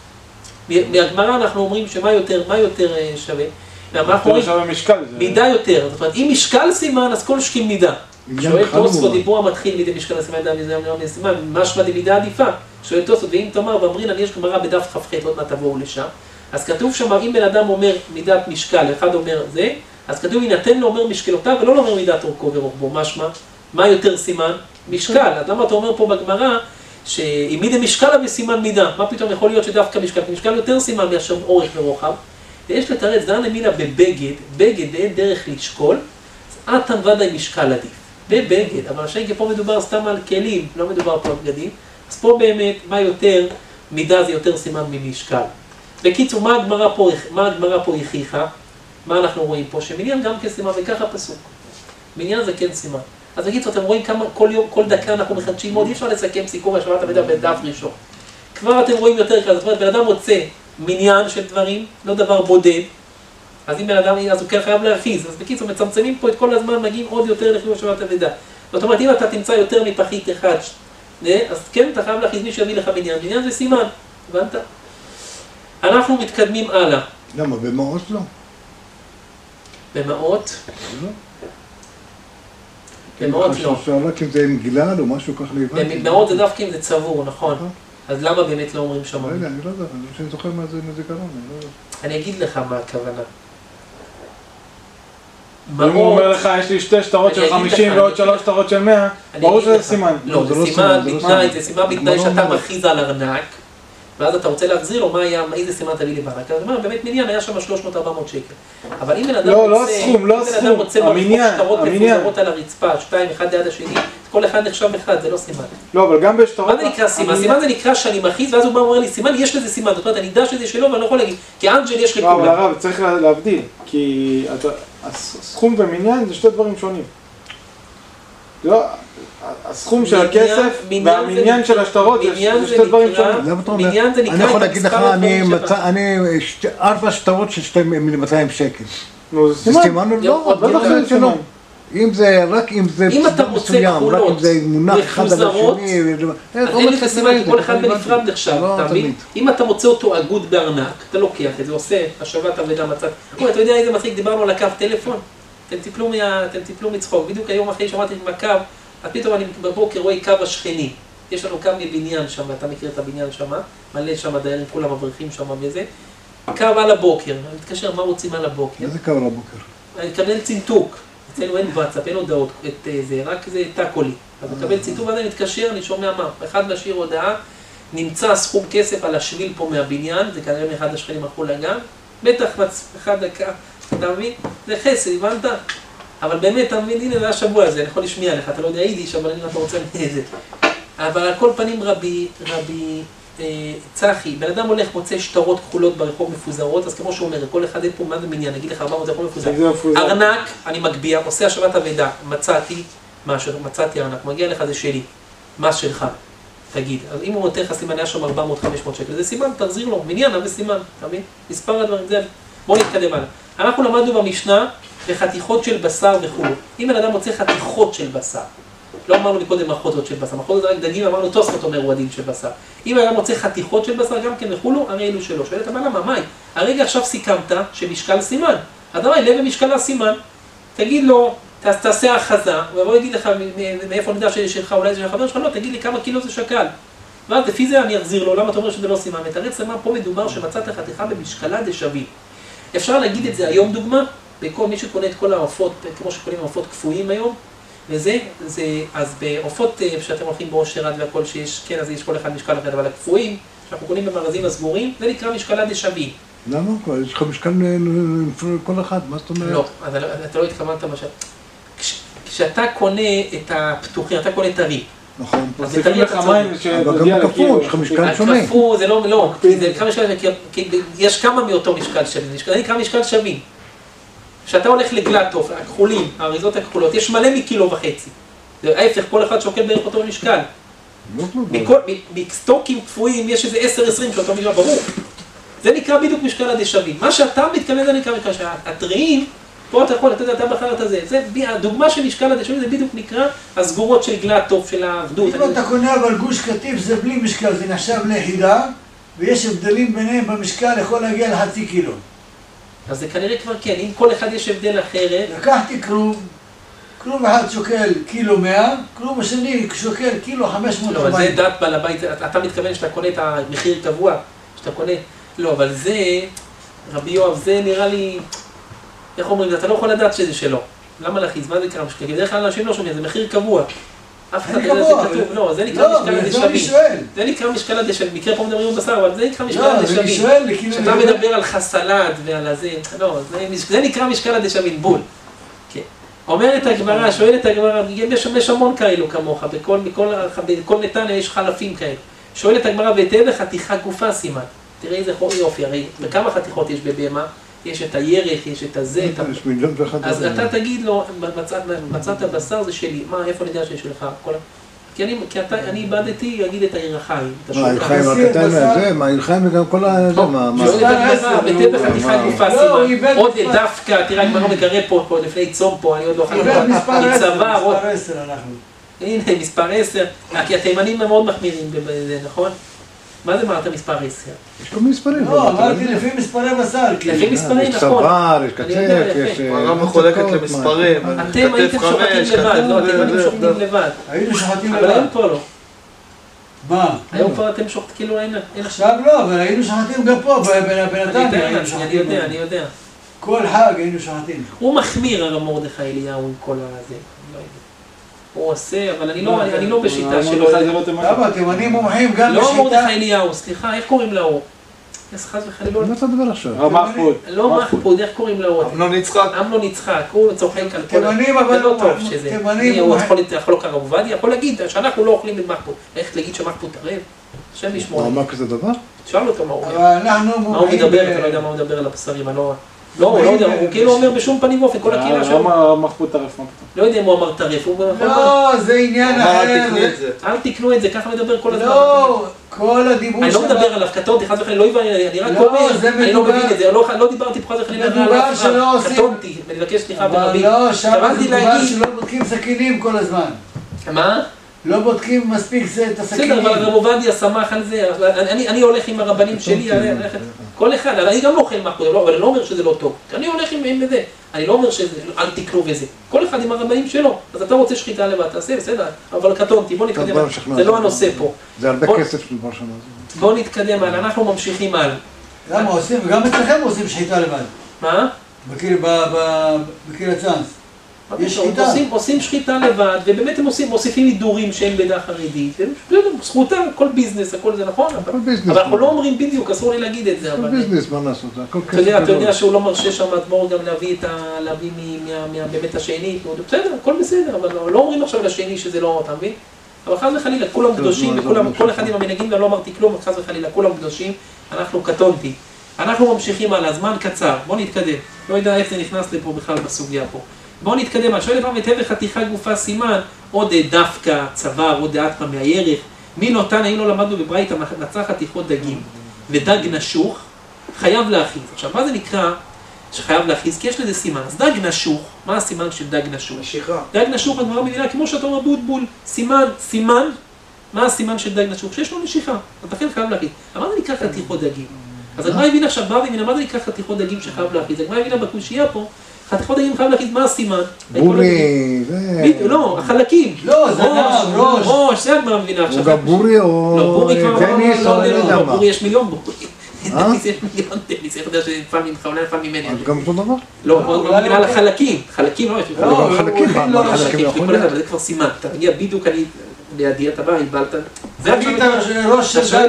מהגמרא אנחנו אומרים שמה יותר שווה? אנחנו אומרים, מידה יותר, זאת אומרת, אם משקל סימן, אז כל שקים מידה. שואל תוספות, דיבור המתחיל מידי משקל הסימן, סימן, משמע מידה עדיפה. שואל תוספות, ואם תאמר, ואמרינן, יש גמרא בדף כ"ח, עוד מעט תבואו לשם. אז כתוב שם, אם בן אדם אומר מידת משקל, אחד אומר זה, אז כתוב, יינתן לו אומר משקלותיו, ולא אומר מידת אורכו ורוחבו. משמע, מה יותר סימן? משקל. אז למה אתה אומר פה בגמרא, שאם מידי משקל וסימן מידה, מה פתאום יכול להיות שדווקא משקל? כי משקל יותר סימן מאשר אורך ורוחב. ויש לתרץ, דן אמינה בבגד אין דרך לשקול, אז עתן ודאי משקל עדיף. בבגד, אבל השאלה פה מדובר סתם על כלים, לא מדובר פה על בגדים, אז פה באמת, מה יותר, מידה זה יותר סימן ממשקל. בקיצור, מה הגמרא פה הכיחה? מה אנחנו רואים פה? שמניין גם כסימן, וככה פסוק. מניין זה כן סימן. אז בקיצור, אתם רואים כמה, כל דקה אנחנו מחדשים מאוד, אי אפשר לסכם סיכום השוואת המידע בדף ראשון. כבר אתם רואים יותר כזה, זאת אומרת, בן אדם רוצה מניין של דברים, לא דבר בודד, אז אם בן אדם, אז הוא כן חייב להרחיז, אז בקיצור, מצמצמים פה את כל הזמן, מגיעים עוד יותר לחיוב השוואת המידע. זאת אומרת, אם אתה תמצא יותר מפחית אחד, אז כן, אתה חייב להרחיז מי שיביא לך מניין. מניין זה סימן, הבנת? אנחנו מתקדמים הלאה. למה? במעות לא? במעות? במעות לא. רק אם זה עם גלעד או משהו כך לבד. במעות זה דווקא אם זה צבור, נכון. אז למה באמת לא אומרים שממים? רגע, אני לא יודע, אני זוכר מה זה גרון, אני אגיד לך מה הכוונה. אם הוא אומר לך, יש לי 2 שטרות של 50 ועוד 3 שטרות של 100, ברור שזה סימן. לא, זה סימן בתנאי שאתה מכריז על ארנק, ואז אתה רוצה להחזיר לו איזה סימן תביא לי בארנק. זאת אומרת, באמת מניין היה שם 300-400 שקל. אבל אם בן אדם רוצה ברחוב שטרות מפוזרות על הרצפה, 2, אחד ליד השני, כל אחד נחשב אחד, זה לא סימן. לא, אבל גם בשטרות... מה זה נקרא סימן? סימן זה נקרא שאני מכריז, ואז הוא בא ואומר לי, סימן, יש לזה סימן. זאת אומרת, אני יודע שזה שלו, ואני לא יכול להגיד, כי אנג'ל יש לכולם. אבל הרב, צריך להבדיל, כי הסכום ומניין זה 2 דברים שונים. לא, הסכום של הכסף והמניין של השטרות זה 2 דברים שונים. מניין זה נקרא... אני יכול להגיד לך, אני 4 שטרות של 200 שקל. נו, זה סימן? לא, אם זה רק אם זה מסוים, רק אם זה מונח אחד על השני, אז אין לך סימן, כי כל אחד בנפרד נחשב, אתה מבין? אם אתה מוצא אותו אגוד בארנק, אתה לוקח את זה, עושה השבת אבדה מצאת. אתה יודע איזה מצחיק, דיברנו על הקו טלפון? אתם תיפלו מצחוק, בדיוק היום אחרי שמעתי עם הקו, אז פתאום אני בבוקר רואה קו השכני. יש לנו קו מבניין שם, אתה מכיר את הבניין שם, מלא שם דיירים, כולם מבריחים שם וזה. קו על הבוקר, אני מתקשר, מה רוצים על הבוקר? איזה קו על הבוקר? אני מקבל צינתוק. אצלנו אין וואטסאפ, אין הודעות, רק זה טאקולי. אז מקבל ציטוב, ואז אני מתקשר, אני שומע מה. אחד משאיר הודעה, נמצא סכום כסף על השביל פה מהבניין, זה כנראה מאחד השכנים הלכו לגן, בטח אחד דקה, אתה מבין? זה חסד, הבנת? אבל באמת, אתה מבין, הנה זה השבוע הזה, אני יכול לשמיע לך, אתה לא יודע יידיש, אבל אני לא רוצה את זה. אבל על כל פנים רבי צחי, בן אדם הולך, מוצא שטרות כחולות ברחוב מפוזרות, אז כמו שהוא אומר, כל אחד אין פה מה זה מניין, נגיד לך 400 רחוב מפוזר. ארנק, אני מגביה, עושה השבת אבדה, מצאתי משהו, מצאתי ארנק, מגיע לך זה שלי, מה שלך, תגיד. אז אם הוא נותן לך סימן, היה שם 400-500 שקל, זה סימן, תחזיר לו, מניין, אבל סימן, אתה מבין? מספר הדברים, זה, בואו נתקדם הלאה. אנחנו למדנו במשנה בחתיכות של בשר וכו'. אם בן אדם מוצא חתיכות של בשר, לא אמרנו מקודם מחוזות של בשר, מחוזות זה רק דגים, אמרנו תוספות אומר הוא הדין של בשר. אם היה מוצא חתיכות של בשר גם כן וכולו, הרי אלו שלו. שואלת, אבל למה, מאי? הרגע עכשיו סיכמת שמשקל סימן. הדבר לב ומשקלה סימן. תגיד לו, תעשה החזה, ובוא יגיד לך מאיפה נדע שלך, אולי זה של החבר שלך, לא, תגיד לי כמה קילו זה שקל. ואז לפי זה אני אחזיר לו, למה אתה אומר שזה לא סימן? מתרץ למה פה מדובר שמצאת חתיכה במשקלה דשווים. אפשר להגיד את זה היום דוגמה, בכל מי שקונה את כל העופות, כמו שקונים עופות קפואים היום, וזה, אז בעופות שאתם הולכים באושר עד והכל שיש, כן, אז יש כל אחד משקל אחר, אבל הקפואים, שאנחנו קונים במארזים הסגורים, זה נקרא משקלה דשווים. למה? יש לך משקל כל אחד, מה זאת אומרת? לא, אתה לא התכוונת משל. כשאתה קונה את הפתוחים, אתה קונה את הרי. נכון. אז זה לך מים אבל גם הקפוא, יש לך משקל שונה. הקפוא זה לא, זה נקרא משקל, כי יש כמה מאותו משקל שווים, זה נקרא משקל שווים. כשאתה הולך לגלטוף, הכחולים, האריזות הכחולות, יש מלא מקילו וחצי. זה ההפך, כל אחד שוקל בערך אותו משקל. בסטוקים קפואים יש איזה 10-20 שאותו משקל, ברור. זה נקרא בדיוק משקל הדשווים. מה שאתה מתכוון זה נקרא משקל שהטריים, פה אתה יכול, אתה בחר את זה. הדוגמה של משקל הדשווים זה בדיוק נקרא הסגורות של גלטוף, של העבדות. אם אתה קונה אבל גוש קטיף זה בלי משקל, זה נחשב ליחידה, ויש הבדלים ביניהם במשקל, יכול להגיע לחצי קילו. אז זה כנראה כבר כן, אם כל אחד יש הבדל אחרת... לקחתי כלום אחד שוקל קילו 100, כלום השני שוקל קילו 540. לא, אבל זה דת בעל הבית, אתה מתכוון שאתה קונה את המחיר קבוע, שאתה קונה... לא, אבל זה, רבי יואב, זה נראה לי... איך אומרים, אתה לא יכול לדעת שזה שלו. למה להכיז? מה זה קרה משקל? כי בדרך כלל אנשים לא שומעים, זה מחיר קבוע. אף אחד לא יודע שכתוב, לא, זה נקרא משקל הדשווים. זה נקרא משקל הדשווים, מקרה פה מדברים בשר, אבל זה נקרא משקל הדשווים. כשאתה מדבר על חסלד ועל הזה, לא, זה נקרא משקל הדשווים, בול. אומרת הגמרא, שואלת הגמרא, יש המון כאלו כמוך, בכל נתניה יש חלפים כאלה. שואלת הגמרא, ותהיה חתיכה גופה סימן. תראה איזה יופי, הרי בכמה חתיכות יש בבהמה? יש את הירך, יש את הזה, אז אתה תגיד לו, מצאת בשר זה שלי, מה, איפה נדע שיש לך? כי אני איבדתי, אגיד את הירחיים. מה, הירחיים רק אתה זה? מה, הירחיים וגם כל ה... שואלת הגמרא, ותהיה בחתיכה גופה סימן. עוד דווקא, תראה, הגמרא מגרה פה, לפני צום פה, אני עוד לא אוכל פה. מספר 10 אנחנו. הנה, מספר 10. כי התימנים מאוד מחמירים בזה, נכון? מה זה אמרת מספר 10? יש כל מיני מספרים. לא, אמרתי לפי מספרי בשר. לפי מספרים, נכון. יש צוואר, יש קצף, יש... הרב מחולקת למספרים. אתם הייתם שוחטים לבד, לא, אתם הייתם שוחטים לבד. היינו שוחטים לבד. אבל היום פה לא. מה? היום כבר אתם שוחט כאילו אין... עכשיו לא, אבל היינו שוחטים גם פה, בנתניה היינו שוחטים. אני יודע. כל חג היינו שוחטים. הוא מחמיר הרב מרדכי אליהו עם כל הזה. הוא עושה, אבל אני לא בשיטה שלו. למה, תימנים מומחים גם בשיטה? לא מרדכי אליהו, סליחה, איך קוראים לו? חס וחלילה. מה אתה מדבר עכשיו? מחפוד. לא מחפוד, איך קוראים לו? אמנון יצחק. אמנון יצחק, הוא צוחק על כל... תימנים, אבל לא טוב שזה. תימנים הוא יכול לקרוא הרב עובדיה, יכול להגיד שאנחנו לא אוכלים את מחפוד. איך להגיד שמחפוד טרף? השם ישמור. הוא אמר כזה דבר? שאל אותו מה הוא אומר. אנחנו מה הוא מדבר, אתה לא יודע מה הוא מדבר על הבשרים, לא, הוא לא יודע, הוא כאילו אומר בשום פנים ואופן, כל הקהילה שלו. למה מחפוד טרף? לא יודע אם הוא אמר טרף, הוא אומר... לא, זה עניין אחר. אל תקנו את זה, ככה מדבר כל הזמן. לא, כל הדיבור אני לא מדבר עליו, קטונתי, חס וחלילה, לא הבנתי, אני רק אומר, אני לא מבין את זה, לא דיברתי פה חס וחלילה, מדובר שלא עושים... קטונתי, אני מבקש סליחה ברבים. אבל לא, שם מדובר שלא בודקים סכינים כל הזמן. מה? לא בודקים מספיק את הסכינים. בסדר, אבל הרב עובדיה שמח על זה, אני הולך עם הרבנים שלי, כל אחד, אני גם לא אוכל מחפוד, אבל אני לא אומר שזה לא טוב, אני הולך עם זה, אני לא אומר שזה, אל תקנו וזה, כל אחד עם הרבנים שלו, אז אתה רוצה שחיטה לבד, תעשה, בסדר, אבל קטונתי, בוא נתקדם, זה לא הנושא פה. זה הרבה כסף של כבר שנה. בוא נתקדם הלאה, אנחנו ממשיכים הלאה. למה עושים, וגם אצלכם עושים שחיטה לבד. מה? בקיר הצ'אנס. יש שחיטה. עושים שחיטה לבד, ובאמת הם מוסיפים הידורים שהם בדעה חרדית, זכותם, כל ביזנס, הכל זה נכון, אבל אנחנו לא אומרים בדיוק, אסור לי להגיד את זה, כל ביזנס, מה לעשות, הכל כסף גדול. אתה יודע גדול. שהוא לא מרשה שם אדמו"ר גם להביא מבית השני, בסדר, הכל בסדר, אבל לא אומרים עכשיו לשני שזה לא, אתה מבין? אבל חס וחלילה, כולם קדושים, כל אחד עם המנהגים, לא אמרתי כלום, חס וחלילה, כולם קדושים, אנחנו קטונתי. אנחנו ממשיכים על הזמן קצר, בוא נתקדם, לא יודע איך זה נכנס לפה בכלל בסוגיה פה. בואו נתקדם, אני שואל פעם ותבא חתיכה גופה סימן, עוד דווקא, צוואר, עוד דעתמה מהירך, מי נותן, האם לא למדנו בברייתא מצא חתיכות דגים, ודג נשוך, חייב להכיז. עכשיו, מה זה נקרא שחייב להכיז? כי יש לזה סימן. אז דג נשוך, מה הסימן של דג נשוך? משיכה. דג נשוך, הגמרא מבינה, כמו שאתה אומר בוטבול, סימן, מה הסימן של דג נשוך? שיש לו משיכה, אז לכן חייב להכיז. אבל מה זה נקרא חתיכות דגים? אז הגמרא הבינה עכשיו, באה והבינה, מה זה נקרא חתיכות דגים שחייב להכיז? הגמרא הבינה בקושייה פה, חתיכות דגים חייב להכיז, מה הסימן? בורי, זה... לא, החלקים. לא, זה ראש, זה הגמרא מבינה עכשיו. הוא גם בורי או טניס או אני לא יודע מה. בורי יש מיליון בורי. טניס יש מיליון טניס, איך יודע שנפעל ממך, אולי נפעל ממני. אז גם אותו דבר? לא, הוא מבינה על החלקים. חלקים לא יש. לא, חלקים, מה חלקים יכול להיות? זה כבר סימן. אתה מגיע בדיוק, אני לידי, אתה בא, איבלת. זה ראש של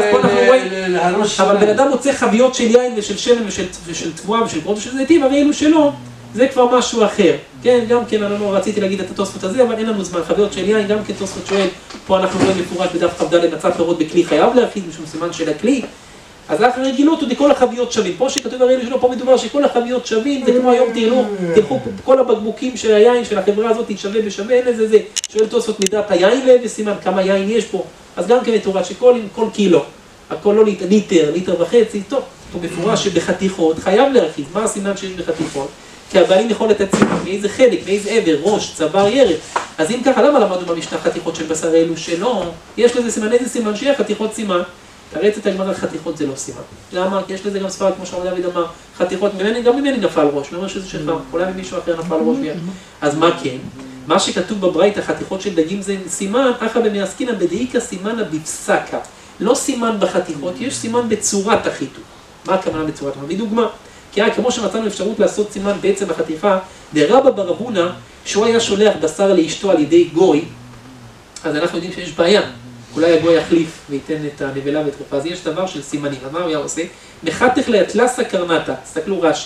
דג, אבל בן אדם מוצא חביות של יין ושל שמן ושל תבואה ושל פרוט ושל זיתים, הרי אלו שלא, זה כבר משהו אחר. כן, גם כן, אני לא רציתי להגיד את התוספות הזה, אבל אין לנו זמן. חביות של יין, גם כן תוספות שואל, פה אנחנו רואים מפורש בדף כ"ד, מצא פירות בכלי חייב להכיז משום סימן של הכלי. אז לאחר רגילות, כל החביות שווים. פה שכתוב הרי אלו שלא, פה מדובר שכל החביות שווים, זה כמו היום תלכו כל הבקבוקים של היין של החברה הזאת שווה בשווה, אין לזה זה. שואל תוספות מידת היין לב וסימן כמה יין יש פה. אז גם כן מתורה שכל קילו, הכל לא ליטר וחצי, טוב, פה מפורש שבחתיכות חייב להכיז. מה הסימן שיש בחתיכות? כי הבעלים יכול לתציב מאיזה חלק, מאיזה עבר, ראש, צוואר, ירך. אז אם ככה, למה למדנו במשנה חתיכות של בשר אלו שלא? יש לזה סימן, איזה סימן שיהיה חתיכות סימן. תרץ את הגמרא, חתיכות זה לא סימן. למה? כי יש לזה גם ספרד, כמו שהרב דוד אמר, חתיכות גם ממני נפל ראש, לא אומר שזה שלך, אולי ממישהו אחר נפל ראש ביד. אז מה כן? מה שכתוב בברייתא, חתיכות של דגים זה סימן, אחא במעסקינן בדאיכא סימנא בפסקה. לא סימן בחתיכות, יש סימן בצורת החיתוך. מה הכוונה בצורת? אבל דוגמה. כי כמו שמצאנו אפשרות לעשות סימן בעצם בחתיכה, דרבא בר אבונא, שהוא היה שולח בשר לאשתו על ידי גוי, אז אנחנו יודעים שיש בעיה. אולי הגוי יחליף וייתן את הנבלה ואת רפה, אז יש דבר של סימנים. אז מה הוא היה עושה? מחתך לאטלסה קרנטה, תסתכלו רש"י.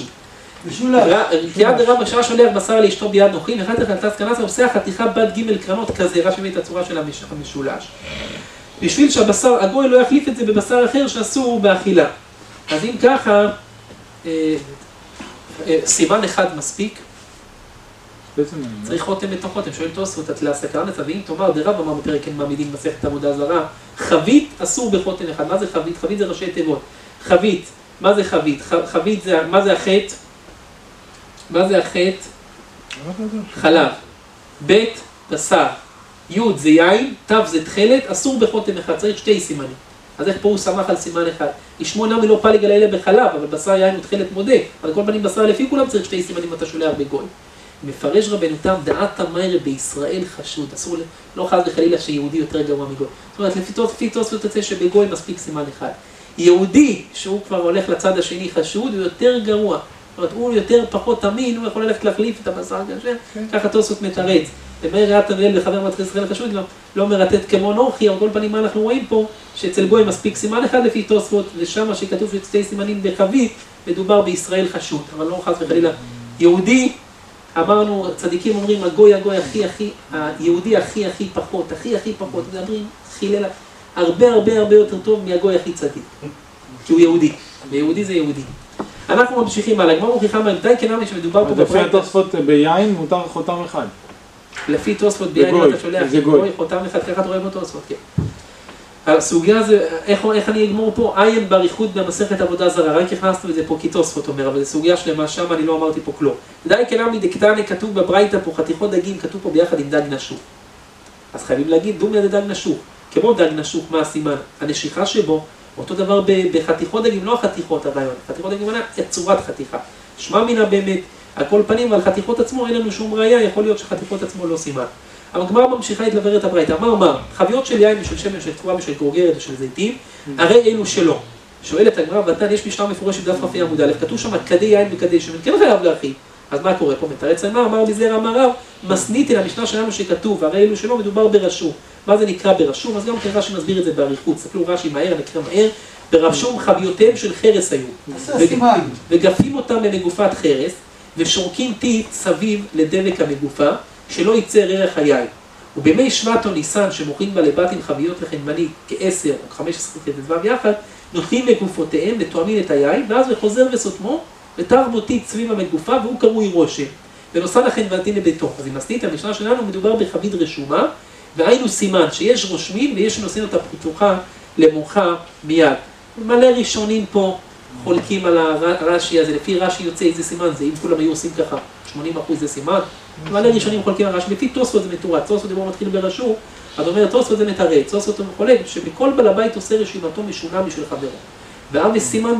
יד רבא שעה שולח בשר לאשתו ביד נוחי, מחתך לאטלסה קרנטה, עושה החתיכה בת ג' קרנות כזה, רש"י מביא את הצורה של המשולש. בשביל שהבשר, הגוי לא יחליף את זה בבשר אחר שאסור באכילה. אז אם ככה, סימן אחד מספיק, צריך חותם בתוך חותם, שואל תוספות, אטלסה קרנטה, ואם תאמר דרבא אמר בפרק אין מעמידים מסכת עבודה זרה, חבית אסור בחותם אחד. מה זה חבית? חבית זה ראשי תיבות. חבית, מה זה חבית? חבית זה, מה זה החטא? מה זה החטא? חלב. ב' בשר. י' זה יין, ת' זה תכלת, אסור בחותם אחד, צריך שתי סימנים. אז איך פה הוא שמח על סימן אחד? ישמעו נמי לא פליג על אלה בחלב, אבל בשר יין ותכלת מודה. אבל כל פנים בשר לפי כולם צריך שתי סימנים אתה שולח בגוי. מפרש רבנו תם, דעת המיירה בישראל חשוד, אסור, לא חס וחלילה שיהודי יותר גרוע מגוי. זאת אומרת, לפי תוספות יוצא שבגוי מספיק סימן אחד. יהודי, שהוא כבר הולך לצד השני חשוד, הוא יותר גרוע. זאת אומרת, הוא יותר פחות אמין, הוא יכול ללכת להחליף את הבשר כשר, ככה תוספות מתרץ. ומאיר ראית המנהל וחבר מועצת ישראל חשוד, לא מרטט כמו נוחי, אבל כל פנים מה אנחנו רואים פה, שאצל גוי מספיק סימן אחד לפי תוספות, ושם שכתוב ששתי סימנים בחבית, מדובר בישראל חשוד, אבל לא חס וחלילה. יהודי, אמרנו, צדיקים אומרים, הגוי היהודי הכי פחות, מדברים חילל, הרבה יותר טוב מהגוי הכי צדיק, כי הוא יהודי, ויהודי זה יהודי. אנחנו ממשיכים הלאה, הגמרא מוכיחה מתי כנמי שמדובר פה בברייתא. לפי התוספות ביין מותר חותם אחד. לפי תוספות ביין אתה שולח, גוי חותם אחד, ככה אתה רואה בתוספות, כן. הסוגיה זה, איך אני אגמור פה? עיין באריכות במסכת עבודה זרה, רק הכנסנו את זה פה כי תוספות אומר, אבל זו סוגיה שלמה, שם אני לא אמרתי פה כלום. די כנמי דקטני כתוב בברייתא פה, חתיכות דגים כתוב פה ביחד עם דג נשוך. אז חייבים להגיד, דומיה זה דג נשוך. כמו דג נשוך, מה הסימן? הנשיכה שבו, אותו דבר בחתיכות דגים, לא החתיכות הרעיון, חתיכות דגים מנה את צורת חתיכה. שמע מינה באמת, על כל פנים, ועל חתיכות עצמו אין לנו שום ראייה, יכול להיות שחתיכות עצמו לא סימן. הגמרא ממשיכה להתלבר את הברייתא, אמר, חביות של יין ושל שמן, של תפורה ושל גורגרת ושל זיתים, הרי אלו שלא. שואלת הגמרא, ותן, יש משנה מפורשת בדף כ"ה עמוד א', כתוב שם כדי יין וכדי שמן, כן חייב להכיל. אז מה קורה פה? מתרץ אמר בזרע אמר רב, מסניתי למשנה שלנו שכתוב, הרי אלו שלא מדובר ברשום. מה זה נקרא ברשום? אז גם כן רש"י מסביר את זה באריכות, סתכלו רש"י מהר, נקרא מהר, ברשום חביותיהם של חרס היו. וגפים אותם למגופת חרס, ושורקים טיט סביב לדבק המגופה, שלא ייצא ריח היין. ובימי שבט או ניסן שמוכרים בה לבתים חביות לחנמני כ10 או 15 כ"ו יחד, נותנים מגופותיהם ותואמים את היין, ואז וחוזר וסותמו, ותר בו טיט סביב המגופה, והוא קרוי רושם. ונוסע לחנמתי לביתו. אז אם נסתית, המשנה שלנו מדובר בחבית רשומה, והיינו סימן שיש רושמים ויש שנושאים אותה פתוחה למוחה מיד. מלא ראשונים פה חולקים על הרש"י הזה, לפי רש"י יוצא איזה סימן זה, אם כולם היו עושים ככה, 80% זה סימן. מלא ראשונים חולקים על רש"י, לפי תוספות זה מתורץ, תוספות דבר מתחיל ברשום, אז אומר תוספות זה מתרץ, תוספות הוא חולק, שבכל בעל הבית עושה רשימתו משונה בשביל חברו. ועם סימן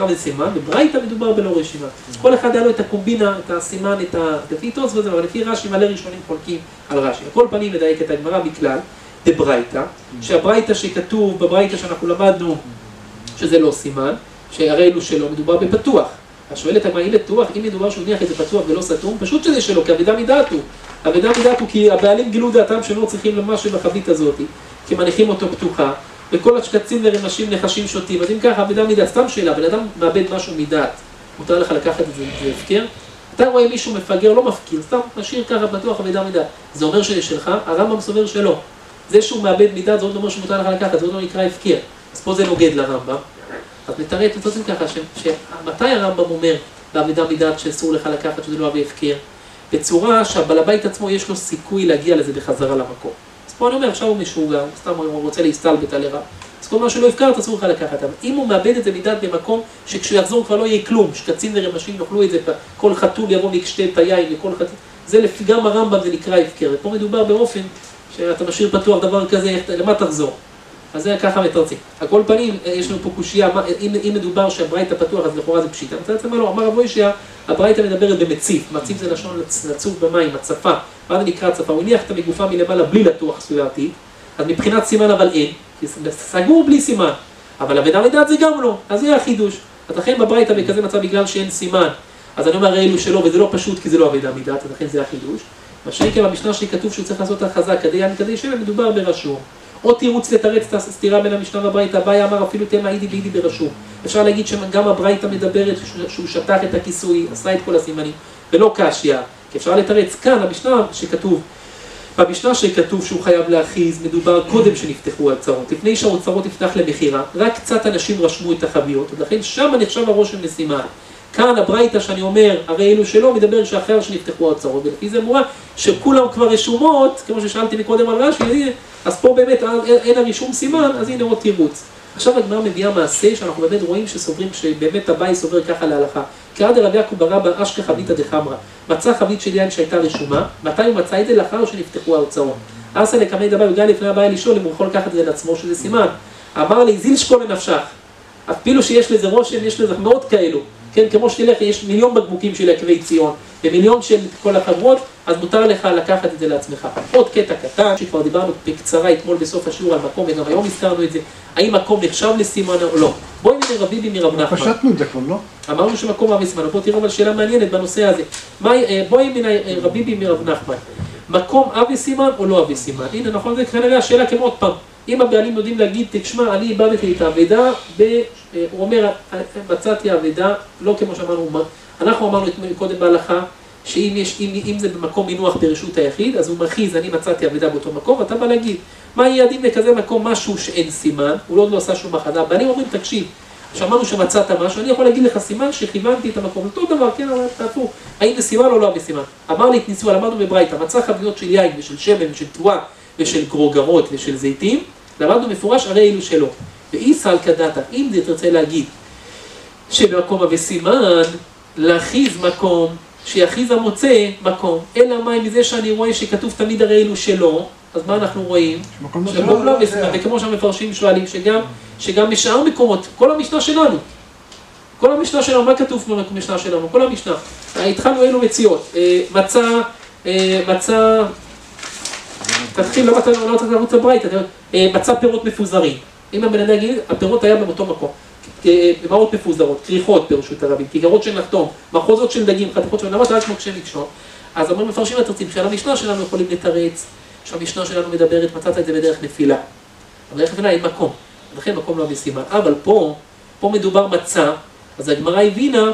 בברייתא מדובר בלא רשימה. כל אחד היה לו את הקומבינה, את הסימן, לפי תוספות זה, אבל לפי רש"י מלא ראשונים חולקים על רש"י. הכל פנים מדייק את הגמרא בכלל, בברייתא, שהברייתא שכתוב, בברייתא שאנחנו למדנו, שזה לא סימן, שהרי אלו שלו מדובר בפתוח. אז שואלת הגמרא, אם בטוח, אם מדובר שהוא ניח את זה פתוח ולא סתום, פשוט שזה שלו, כי אבדה מדעתו. אבדה מדעתו כי הבעלים גילו דעתם שלא צריכים למשהו בחבית הזאת, כי מניחים אותו פתוחה, וכל השקצים ורמשים נחשים שוטים. אז אם ככה, אבדה מדעת, סתם שאלה, בן אדם מאבד משהו מדעת, מותר לך לקחת את זה בהפקר? אתה רואה מישהו מפגר, לא מפקיר, סתם משאיר ככה פתוח אבדה מדעת. זה אומר שזה שלך, הרמב"ם סובר שלא. זה שהוא מאבד מדעת, זה עוד אומר שמותר לך לקחת, זה עוד לא נקרא הפקר. אז פה זה נוגד לרמב"ם. אז נתראה את זה ככה, שמתי הרמב"ם אומר בעמידה מדעת שאסור לך לקחת שזה לא אבי הפקר? בצורה שהבעל הבית עצמו יש לו סיכוי להגיע לזה בחזרה למקום. אז פה אני אומר, עכשיו הוא משוגע, סתם הוא רוצה להסתלבט על הרע. אז כל מה שלא הפקרת אסור לך לקחת. אבל אם הוא מאבד את זה מדעת במקום שכשהוא יחזור כבר לא יהיה כלום, שקצין ורמשים יאכלו את זה, כל חתול יבוא ויקשתה את היין וכל חתול, זה לפי גם הרמב"ם זה נקרא הפקר. ופה מדובר באופן שאתה משאיר פתוח דבר כזה, למה תחזור? אז זה ככה מתרצים. על כל פנים, יש לנו פה קושייה, אם מדובר שהברייתא פתוח, אז לכאורה זה פשיטה. אמר רב מוישה, הברייתא מדברת במציף. מציף זה לשון לצוף במים, הצפה. מה זה נקרא הצפה? הוא הניח את המגופה מלמעלה בלי לטוח סביבתי, אז מבחינת סימן אבל אין, סגור בלי סימן. אבל אבדה מדעת זה גם לא, אז זה החידוש. אז לכן בברייתא בכזה מצב בגלל שאין סימן. אז אני אומר אלו שלא, וזה לא פשוט כי זה לא אבדה מדעת, אז לכן זה החידוש. מה שנקרא במשנה שלי כתוב שהוא צריך לעשות הכרזה כדי יין כדי שמן, מדובר ברשום. או תירוץ לתרץ את הסתירה בין המשנה והברייתא, אביי אמר אפילו תמה אידי ואידי ברשום. אפשר להגיד שגם הברייתא מדברת שהוא שטח את הכיסוי, עשה את כל הסימנים, ולא קשיא. כי אפשר לתרץ כאן, במשנה שכתוב שהוא חייב להכריז, מדובר קודם שנפתחו האוצרות, לפני שהאוצרות נפתח למכירה, רק קצת אנשים רשמו את החביות, ולכן שם נחשב הרושם לסימן. כאן הברייתא שאני אומר, הרי אלו שלא מדבר שאחר שנפתחו האוצרות, ולפי זה מורה שכולם כבר רשומות, כמו ששאלתי מקודם על רש"י, אז פה באמת אין הרישום סימן, אז הנה עוד תירוץ. עכשיו הגמרא מביאה מעשה שאנחנו באמת רואים שסוברים, שבאמת הבאי סובר ככה להלכה. קרא דרב יעקב בר אבא אשכא חביתא דחמרא, מצא חבית של יין שהייתה רשומה, מתי הוא מצא את זה? לאחר שנפתחו האוצרות. ארסא לקמי דבאי, הוא גאה לפני הבאי לשאול אם הוא יכול לקחת את זה לעצמו, שזה סימן. אמר לי, זיל שקול לנפשך. אפילו שיש לזה רושם, יש לזה מאוד כאלו. כן, כמו שתלך, יש מיליון בקבוקים של יקבי ציון, ומיליון של כל החברות, אז מותר לך לקחת את זה לעצמך. עוד קטע קטן, שכבר דיברנו בקצרה אתמול בסוף השיעור על מקום, וגם היום הזכרנו את זה, האם מקום נחשב לסימן או לא. בואי נראה רבי מרב נחמן. פשטנו את זה כבר, לא? אמרנו שמקום אבי סימן, בואו תראו אבל שאלה מעניינת בנושא הזה. בואי נראה רבי מרב נחמן. מקום אבי סימן או לא אבי סימן? הנה, נכון, זה כנראה השאלה כמו עוד פעם. אם הבעלים יודעים להגיד, תשמע, אני איבדתי את האבדה, הוא אומר, מצאתי האבדה, לא כמו שאמרנו, אנחנו אמרנו קודם בהלכה, שאם זה במקום מינוח ברשות היחיד, אז הוא מכריז, אני מצאתי אבדה באותו מקום, ואתה בא להגיד, מה יהיה עדיף בכזה מקום, משהו שאין סימן, הוא לא עשה שום מחדה, הבעלים אומרים, תקשיב, שאמרנו שמצאת משהו, אני יכול להגיד לך סימן שכיוונתי את המקום, אותו דבר, כן, אבל תעפו, האם זה סימן או לא בסימן? אמר לי, התניסו, למדנו בברייתא, מצא חביות של יין ושל שמן ושל תבואה ושל גרוגרות ושל זיתים, למדנו מפורש, הרי אלו שלו. ואי סל כדתה, אם זה תרצה להגיד שבמקום הבסימן, להכיז מקום, שיכיז המוצא מקום, אלא מה מזה שאני רואה שכתוב תמיד הרי אלו שלו, אז מה אנחנו רואים? שמקום לא בסימן, וכמו שהמפרשים שואלים, שגם משאר מקומות, כל המשנה שלנו, מה כתוב במשנה שלנו? כל המשנה. התחלנו אלו מציאות, מצא, תתחיל, לא צריך לרוץ הברייתא, מצא פירות מפוזרים. אם הבן אדם יגיד, הפירות היה באותו מקום. במעות מפוזרות, כריכות ברשות הרבים, כיכרות של נחתום, מחוזות של דגים, חתיכות של נמש, רק מוקשי מקשון. אז אומרים מפרשים התרצים, שעל המשנה שלנו יכולים לתרץ, שהמשנה שלנו מדברת, מצאת את זה בדרך נפילה. אבל דרך נפילה אין מקום, לכן מקום לא בסימן. אבל פה מדובר מצא, אז הגמרא הבינה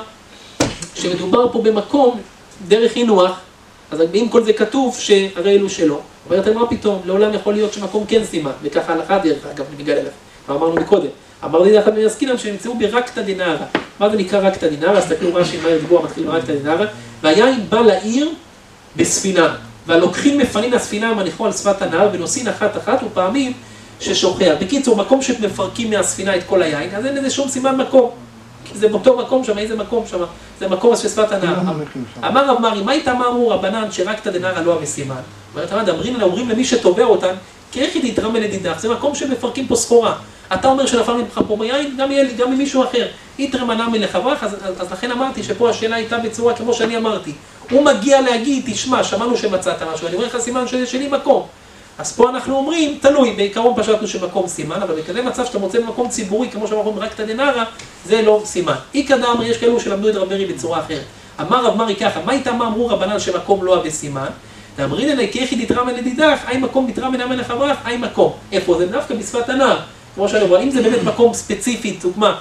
שמדובר פה במקום, דרך הינוח, אז אם כל זה כתוב שהרי אלו שלו, אומרת מה פתאום, לעולם יכול להיות שמקום כן סימן, וככה הלכה דרך אגב, נמגל אליו, ואמרנו מקודם. אמר לי לאחד מייסקינם שהם נמצאו ברקתא דנהרא. מה זה נקרא רקתא דנהרא? אז תקלו רש"י מהר דיבור, מתחיל ברקתא דנהרא. והיין בא לעיר בספינה, והלוקחים מפנים הספינה המניחו על שפת הנהר ונוסעים אחת ופעמים ששוכח. בקיצור, מקום שמפרקים מהספינה את כל היין, אז אין לזה שום סימן מקום. כי זה באותו מקום שם, איזה מקום שם? זה מקום של שפת הנהר. אמר רב מרי, מה איתה אמרו רבנן שרקתא דנהרא לא המסימן? אומרים למי שתובע אותן, כי איך היא תתרמה לדידך? זה מקום שמפרקים פה סחורה. אתה אומר שנפל ממך פה ביין, גם ממישהו אחר. יתרם מנה מלחברך, אז לכן אמרתי שפה השאלה הייתה בצורה כמו שאני אמרתי. הוא מגיע להגיד, תשמע, שמענו שמצאת משהו, אני אומר לך סימן שלי מקום. אז פה אנחנו אומרים, תלוי, בעיקרון פשטנו שמקום סימן, אבל בכזה מצב שאתה מוצא במקום ציבורי, כמו שאנחנו אומרים, רקתא דנהרא, זה לא סימן. איקא דאמר, יש כאלו שלמדו את רב מרי בצורה אחרת. אמר רב מרי ככה, מה איתה אמרו רבנן שמקום לא בסימן? ואמרין אלי, כי יחיד יתרם לדידך, אי מקום יתרם מנה לחברך, אי מקום. איפה? זה דווקא בשפת הנהר. כמו שאני אומר, אם זה באמת מקום ספציפי,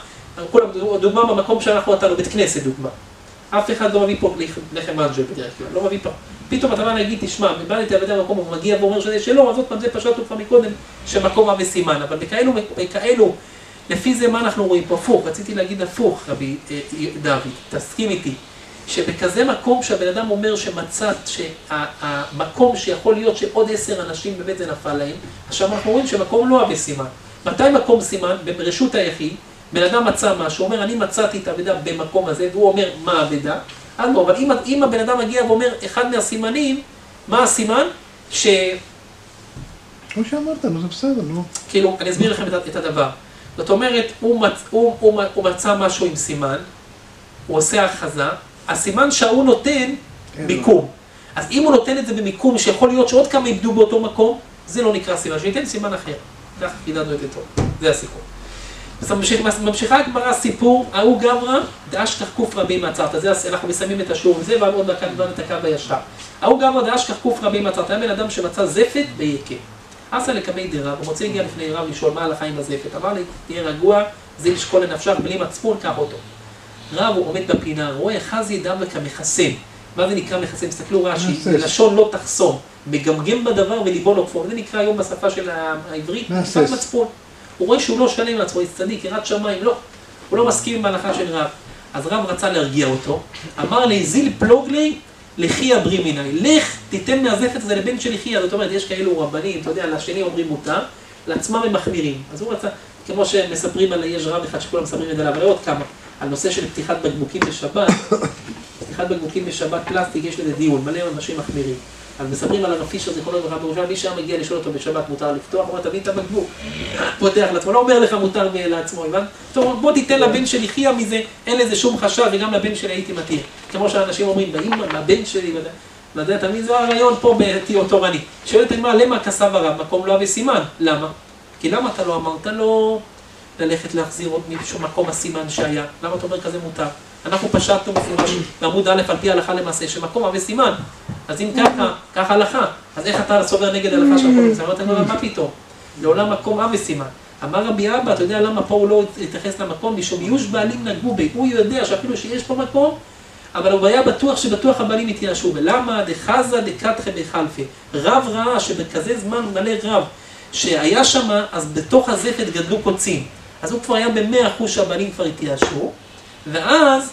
דוגמה במקום שאנחנו נתנו, בית כנסת דוגמה. אף אחד לא מביא פה לחם אנג'ל בדרך כלל, לא מביא פה. פתאום אתה בא להגיד, תשמע, מבלתי עבדי המקום, הוא מגיע ואומר שזה שלו, אז עוד פעם זה פשט אותך מקודם, שמקום אבי סימן. אבל בכאלו, לפי זה מה אנחנו רואים פה? הפוך, רציתי להגיד הפוך, רבי דוד, תסכים איתי. שבכזה מקום שהבן אדם אומר שמצאת, שהמקום שיכול להיות שעוד 10 אנשים באמת זה נפל להם, עכשיו אנחנו רואים שמקום לא אבי סימן. מתי מקום סימן? ברשות היחיד, בן אדם מצא משהו, אומר אני מצאתי את האבדה במקום הזה, והוא אומר מה האבדה? אבל אם הבן אדם מגיע ואומר אחד מהסימנים, מה הסימן? כמו שאמרת, זה בסדר, נו. כאילו, אני אסביר לכם את הדבר. זאת אומרת, הוא מצא משהו עם סימן, הוא עושה הכרזה, הסימן שהוא נותן מיקום. אז אם הוא נותן את זה במיקום שיכול להיות שעוד כמה יבדו באותו מקום, זה לא נקרא סימן, שייתן סימן אחר. ככה חידדנו את זה טוב, זה הסיכום. ממשיכה הגמרא סיפור, ההוא גברא, דאשכח קוף רבים מעצרת, זה אנחנו מסיימים את השיעור הזה, ועוד דקה נדבר את הקו הישר. ההוא גברא דאשכח קוף רבים מעצרת, היה בן אדם שמצא זפת ביקה. עשה לקמי דירה, הוא מוצא הגיע לפני רב לשאול מה הלכה עם הזפת, אמר לי, תהיה רגוע, זה לשקול לנפשך, בלי מצפון, קח אותו. רב הוא עומד בפינה, רואה חז ידם וכמחסם. מה זה נקרא מחסם? תסתכלו רש"י, לשון לא תחסום, מגמגם בדבר וליבו לא כפור. זה נקרא היום בשפה של העברית, נקרא מצפון. הוא רואה שהוא לא שלם לעצמו, יש צדיק, יראת שמיים, לא. הוא לא מסכים עם ההלכה של רב. אז רב רצה להרגיע אותו, אמר לי, זיל פלוגלי לחיה ברי מיני. לך, תיתן מהזפת הזה לבן שלי חיה. זאת אומרת, יש כאלו רבנים, אתה יודע, לשני אומרים מותר, לעצמם הם מחמירים. אז הוא רצה, כמו שמספרים על, יש רב אחד שכולם מספרים את עליו, אבל עוד כמה. על נושא של פתיחת בקבוקים בשבת, פתיחת בקבוקים בשבת פלסטיק, יש לזה דיון, מלא אנשים מחמירים. אז מספרים על הרב פישר, זיכרונו לברכה בירושלים, מי שהיה מגיע לשאול אותו בשבת מותר לפתוח, הוא אומר, תביא את הבקבוק, פותח לעצמו, לא אומר לך מותר לעצמו, הבנת? טוב, בוא תיתן לבן שלי חיה מזה, אין לזה שום חשב, וגם לבן שלי הייתי מתיר. כמו שאנשים אומרים, באמא, לבן שלי, ודאי, תמיד זה הרעיון פה בתיאור תורני. שואלת הגמרא, למה כסב הרב, מקום לא וסימן? למה? כי למה אתה לא אמרת לו ללכת להחזיר עוד משום מקום הסימן שהיה? למה אתה אומר כזה מותר? אנחנו פשטנו מפורש בעמוד א' על פי ההלכה למעשה, שמקום הווה סימן. אז אם ככה הלכה, אז איך אתה סובר נגד ההלכה של הכל? אמרת הגמרא, מה פתאום? לעולם מקום הווה סימן. אמר רבי אבא, אתה יודע למה פה הוא לא התייחס למקום? משום יוש בעלים נגעו בי, הוא יודע שאפילו שיש פה מקום, אבל הוא היה בטוח הבעלים יתייאשו. ולמה? דחזה דקתחה בחלפה. רב ראה שבכזה זמן מלא רב שהיה שם, אז בתוך הזפת גדלו קוצים. אז הוא כבר היה ב100% שהבעלים כבר התייאשו. ואז,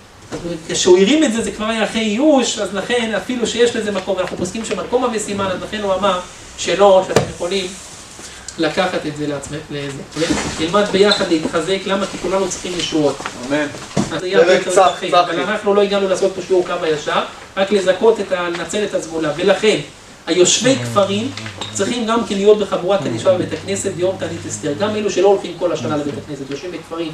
כשהוא הרים את זה, זה כבר היה אחרי ייאוש, אז לכן אפילו שיש לזה מקום, ואנחנו פוסקים שמקום הווה סימן, אז לכן הוא אמר שלא, שאתם יכולים לקחת את זה לעצמך לזה. ללמד ביחד להתחזק, למה? כי כולנו צריכים ישועות. אמן. אז זה יהיה הרבה יותר צחי, אבל אנחנו לא הגענו לעשות פה שיעור קו הישר, רק לזכות לנצל את הסגולה. ולכן, היושבי כפרים צריכים גם כן להיות בחבורת קדישה בבית הכנסת ביום תענית אסתר. גם אלו שלא הולכים כל השנה לבית הכנסת, יושבים בכפרים.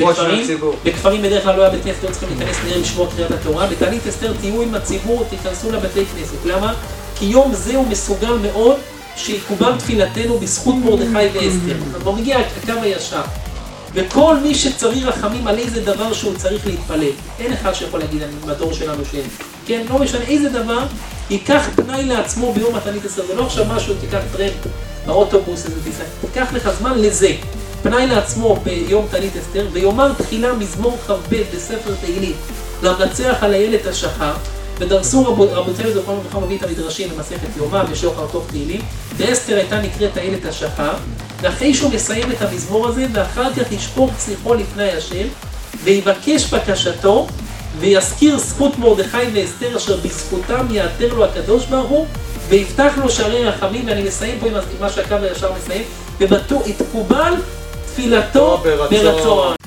בכפרים בדרך כלל לא היה בית כנסת, לא צריכים להיכנס לערב לשמוע קריאת התורה. בתענית אסתר תהיו עם הציבור, תיכנסו לבתי כנסת. למה? כי יום זה הוא מסוגל מאוד שיקובל תפילתנו בזכות מרדכי ואסתר. בוא מגיע הקו הישר. וכל מי שצריך רחמים על איזה דבר שהוא צריך להתפלל. אין אחד שיכול להגיד בדור שלנו שאין. כן, לא משנה איזה דבר, ייקח פנאי לעצמו ביום התענית אסתר. זה לא עכשיו משהו, תיקח טרמפ באוטובוס, תיקח לך זמן לזה. פנאי לעצמו ביום תענית אסתר, ויאמר תחילה מזמור כ"ב בספר תהילים, למנצח על איילת השחר, ודרסו רבותינו זכרונם לברכה מביא את המדרשים במסכת יומא בשוחר תוך תהילים, ואסתר הייתה נקראת איילת השחר, ואחרי שהוא מסיים את המזמור הזה, ואחר כך ישפוך שיחו לפני השם, ויבקש בקשתו, ויזכיר זכות מרדכי ואסתר אשר בזכותם יעתר לו הקדוש ברוך הוא, ויפתח לו שערי רחמים. ואני מסיים פה עם מה שהקו הישר מסיים, ובטוח יתקובל תפילתו ברצון.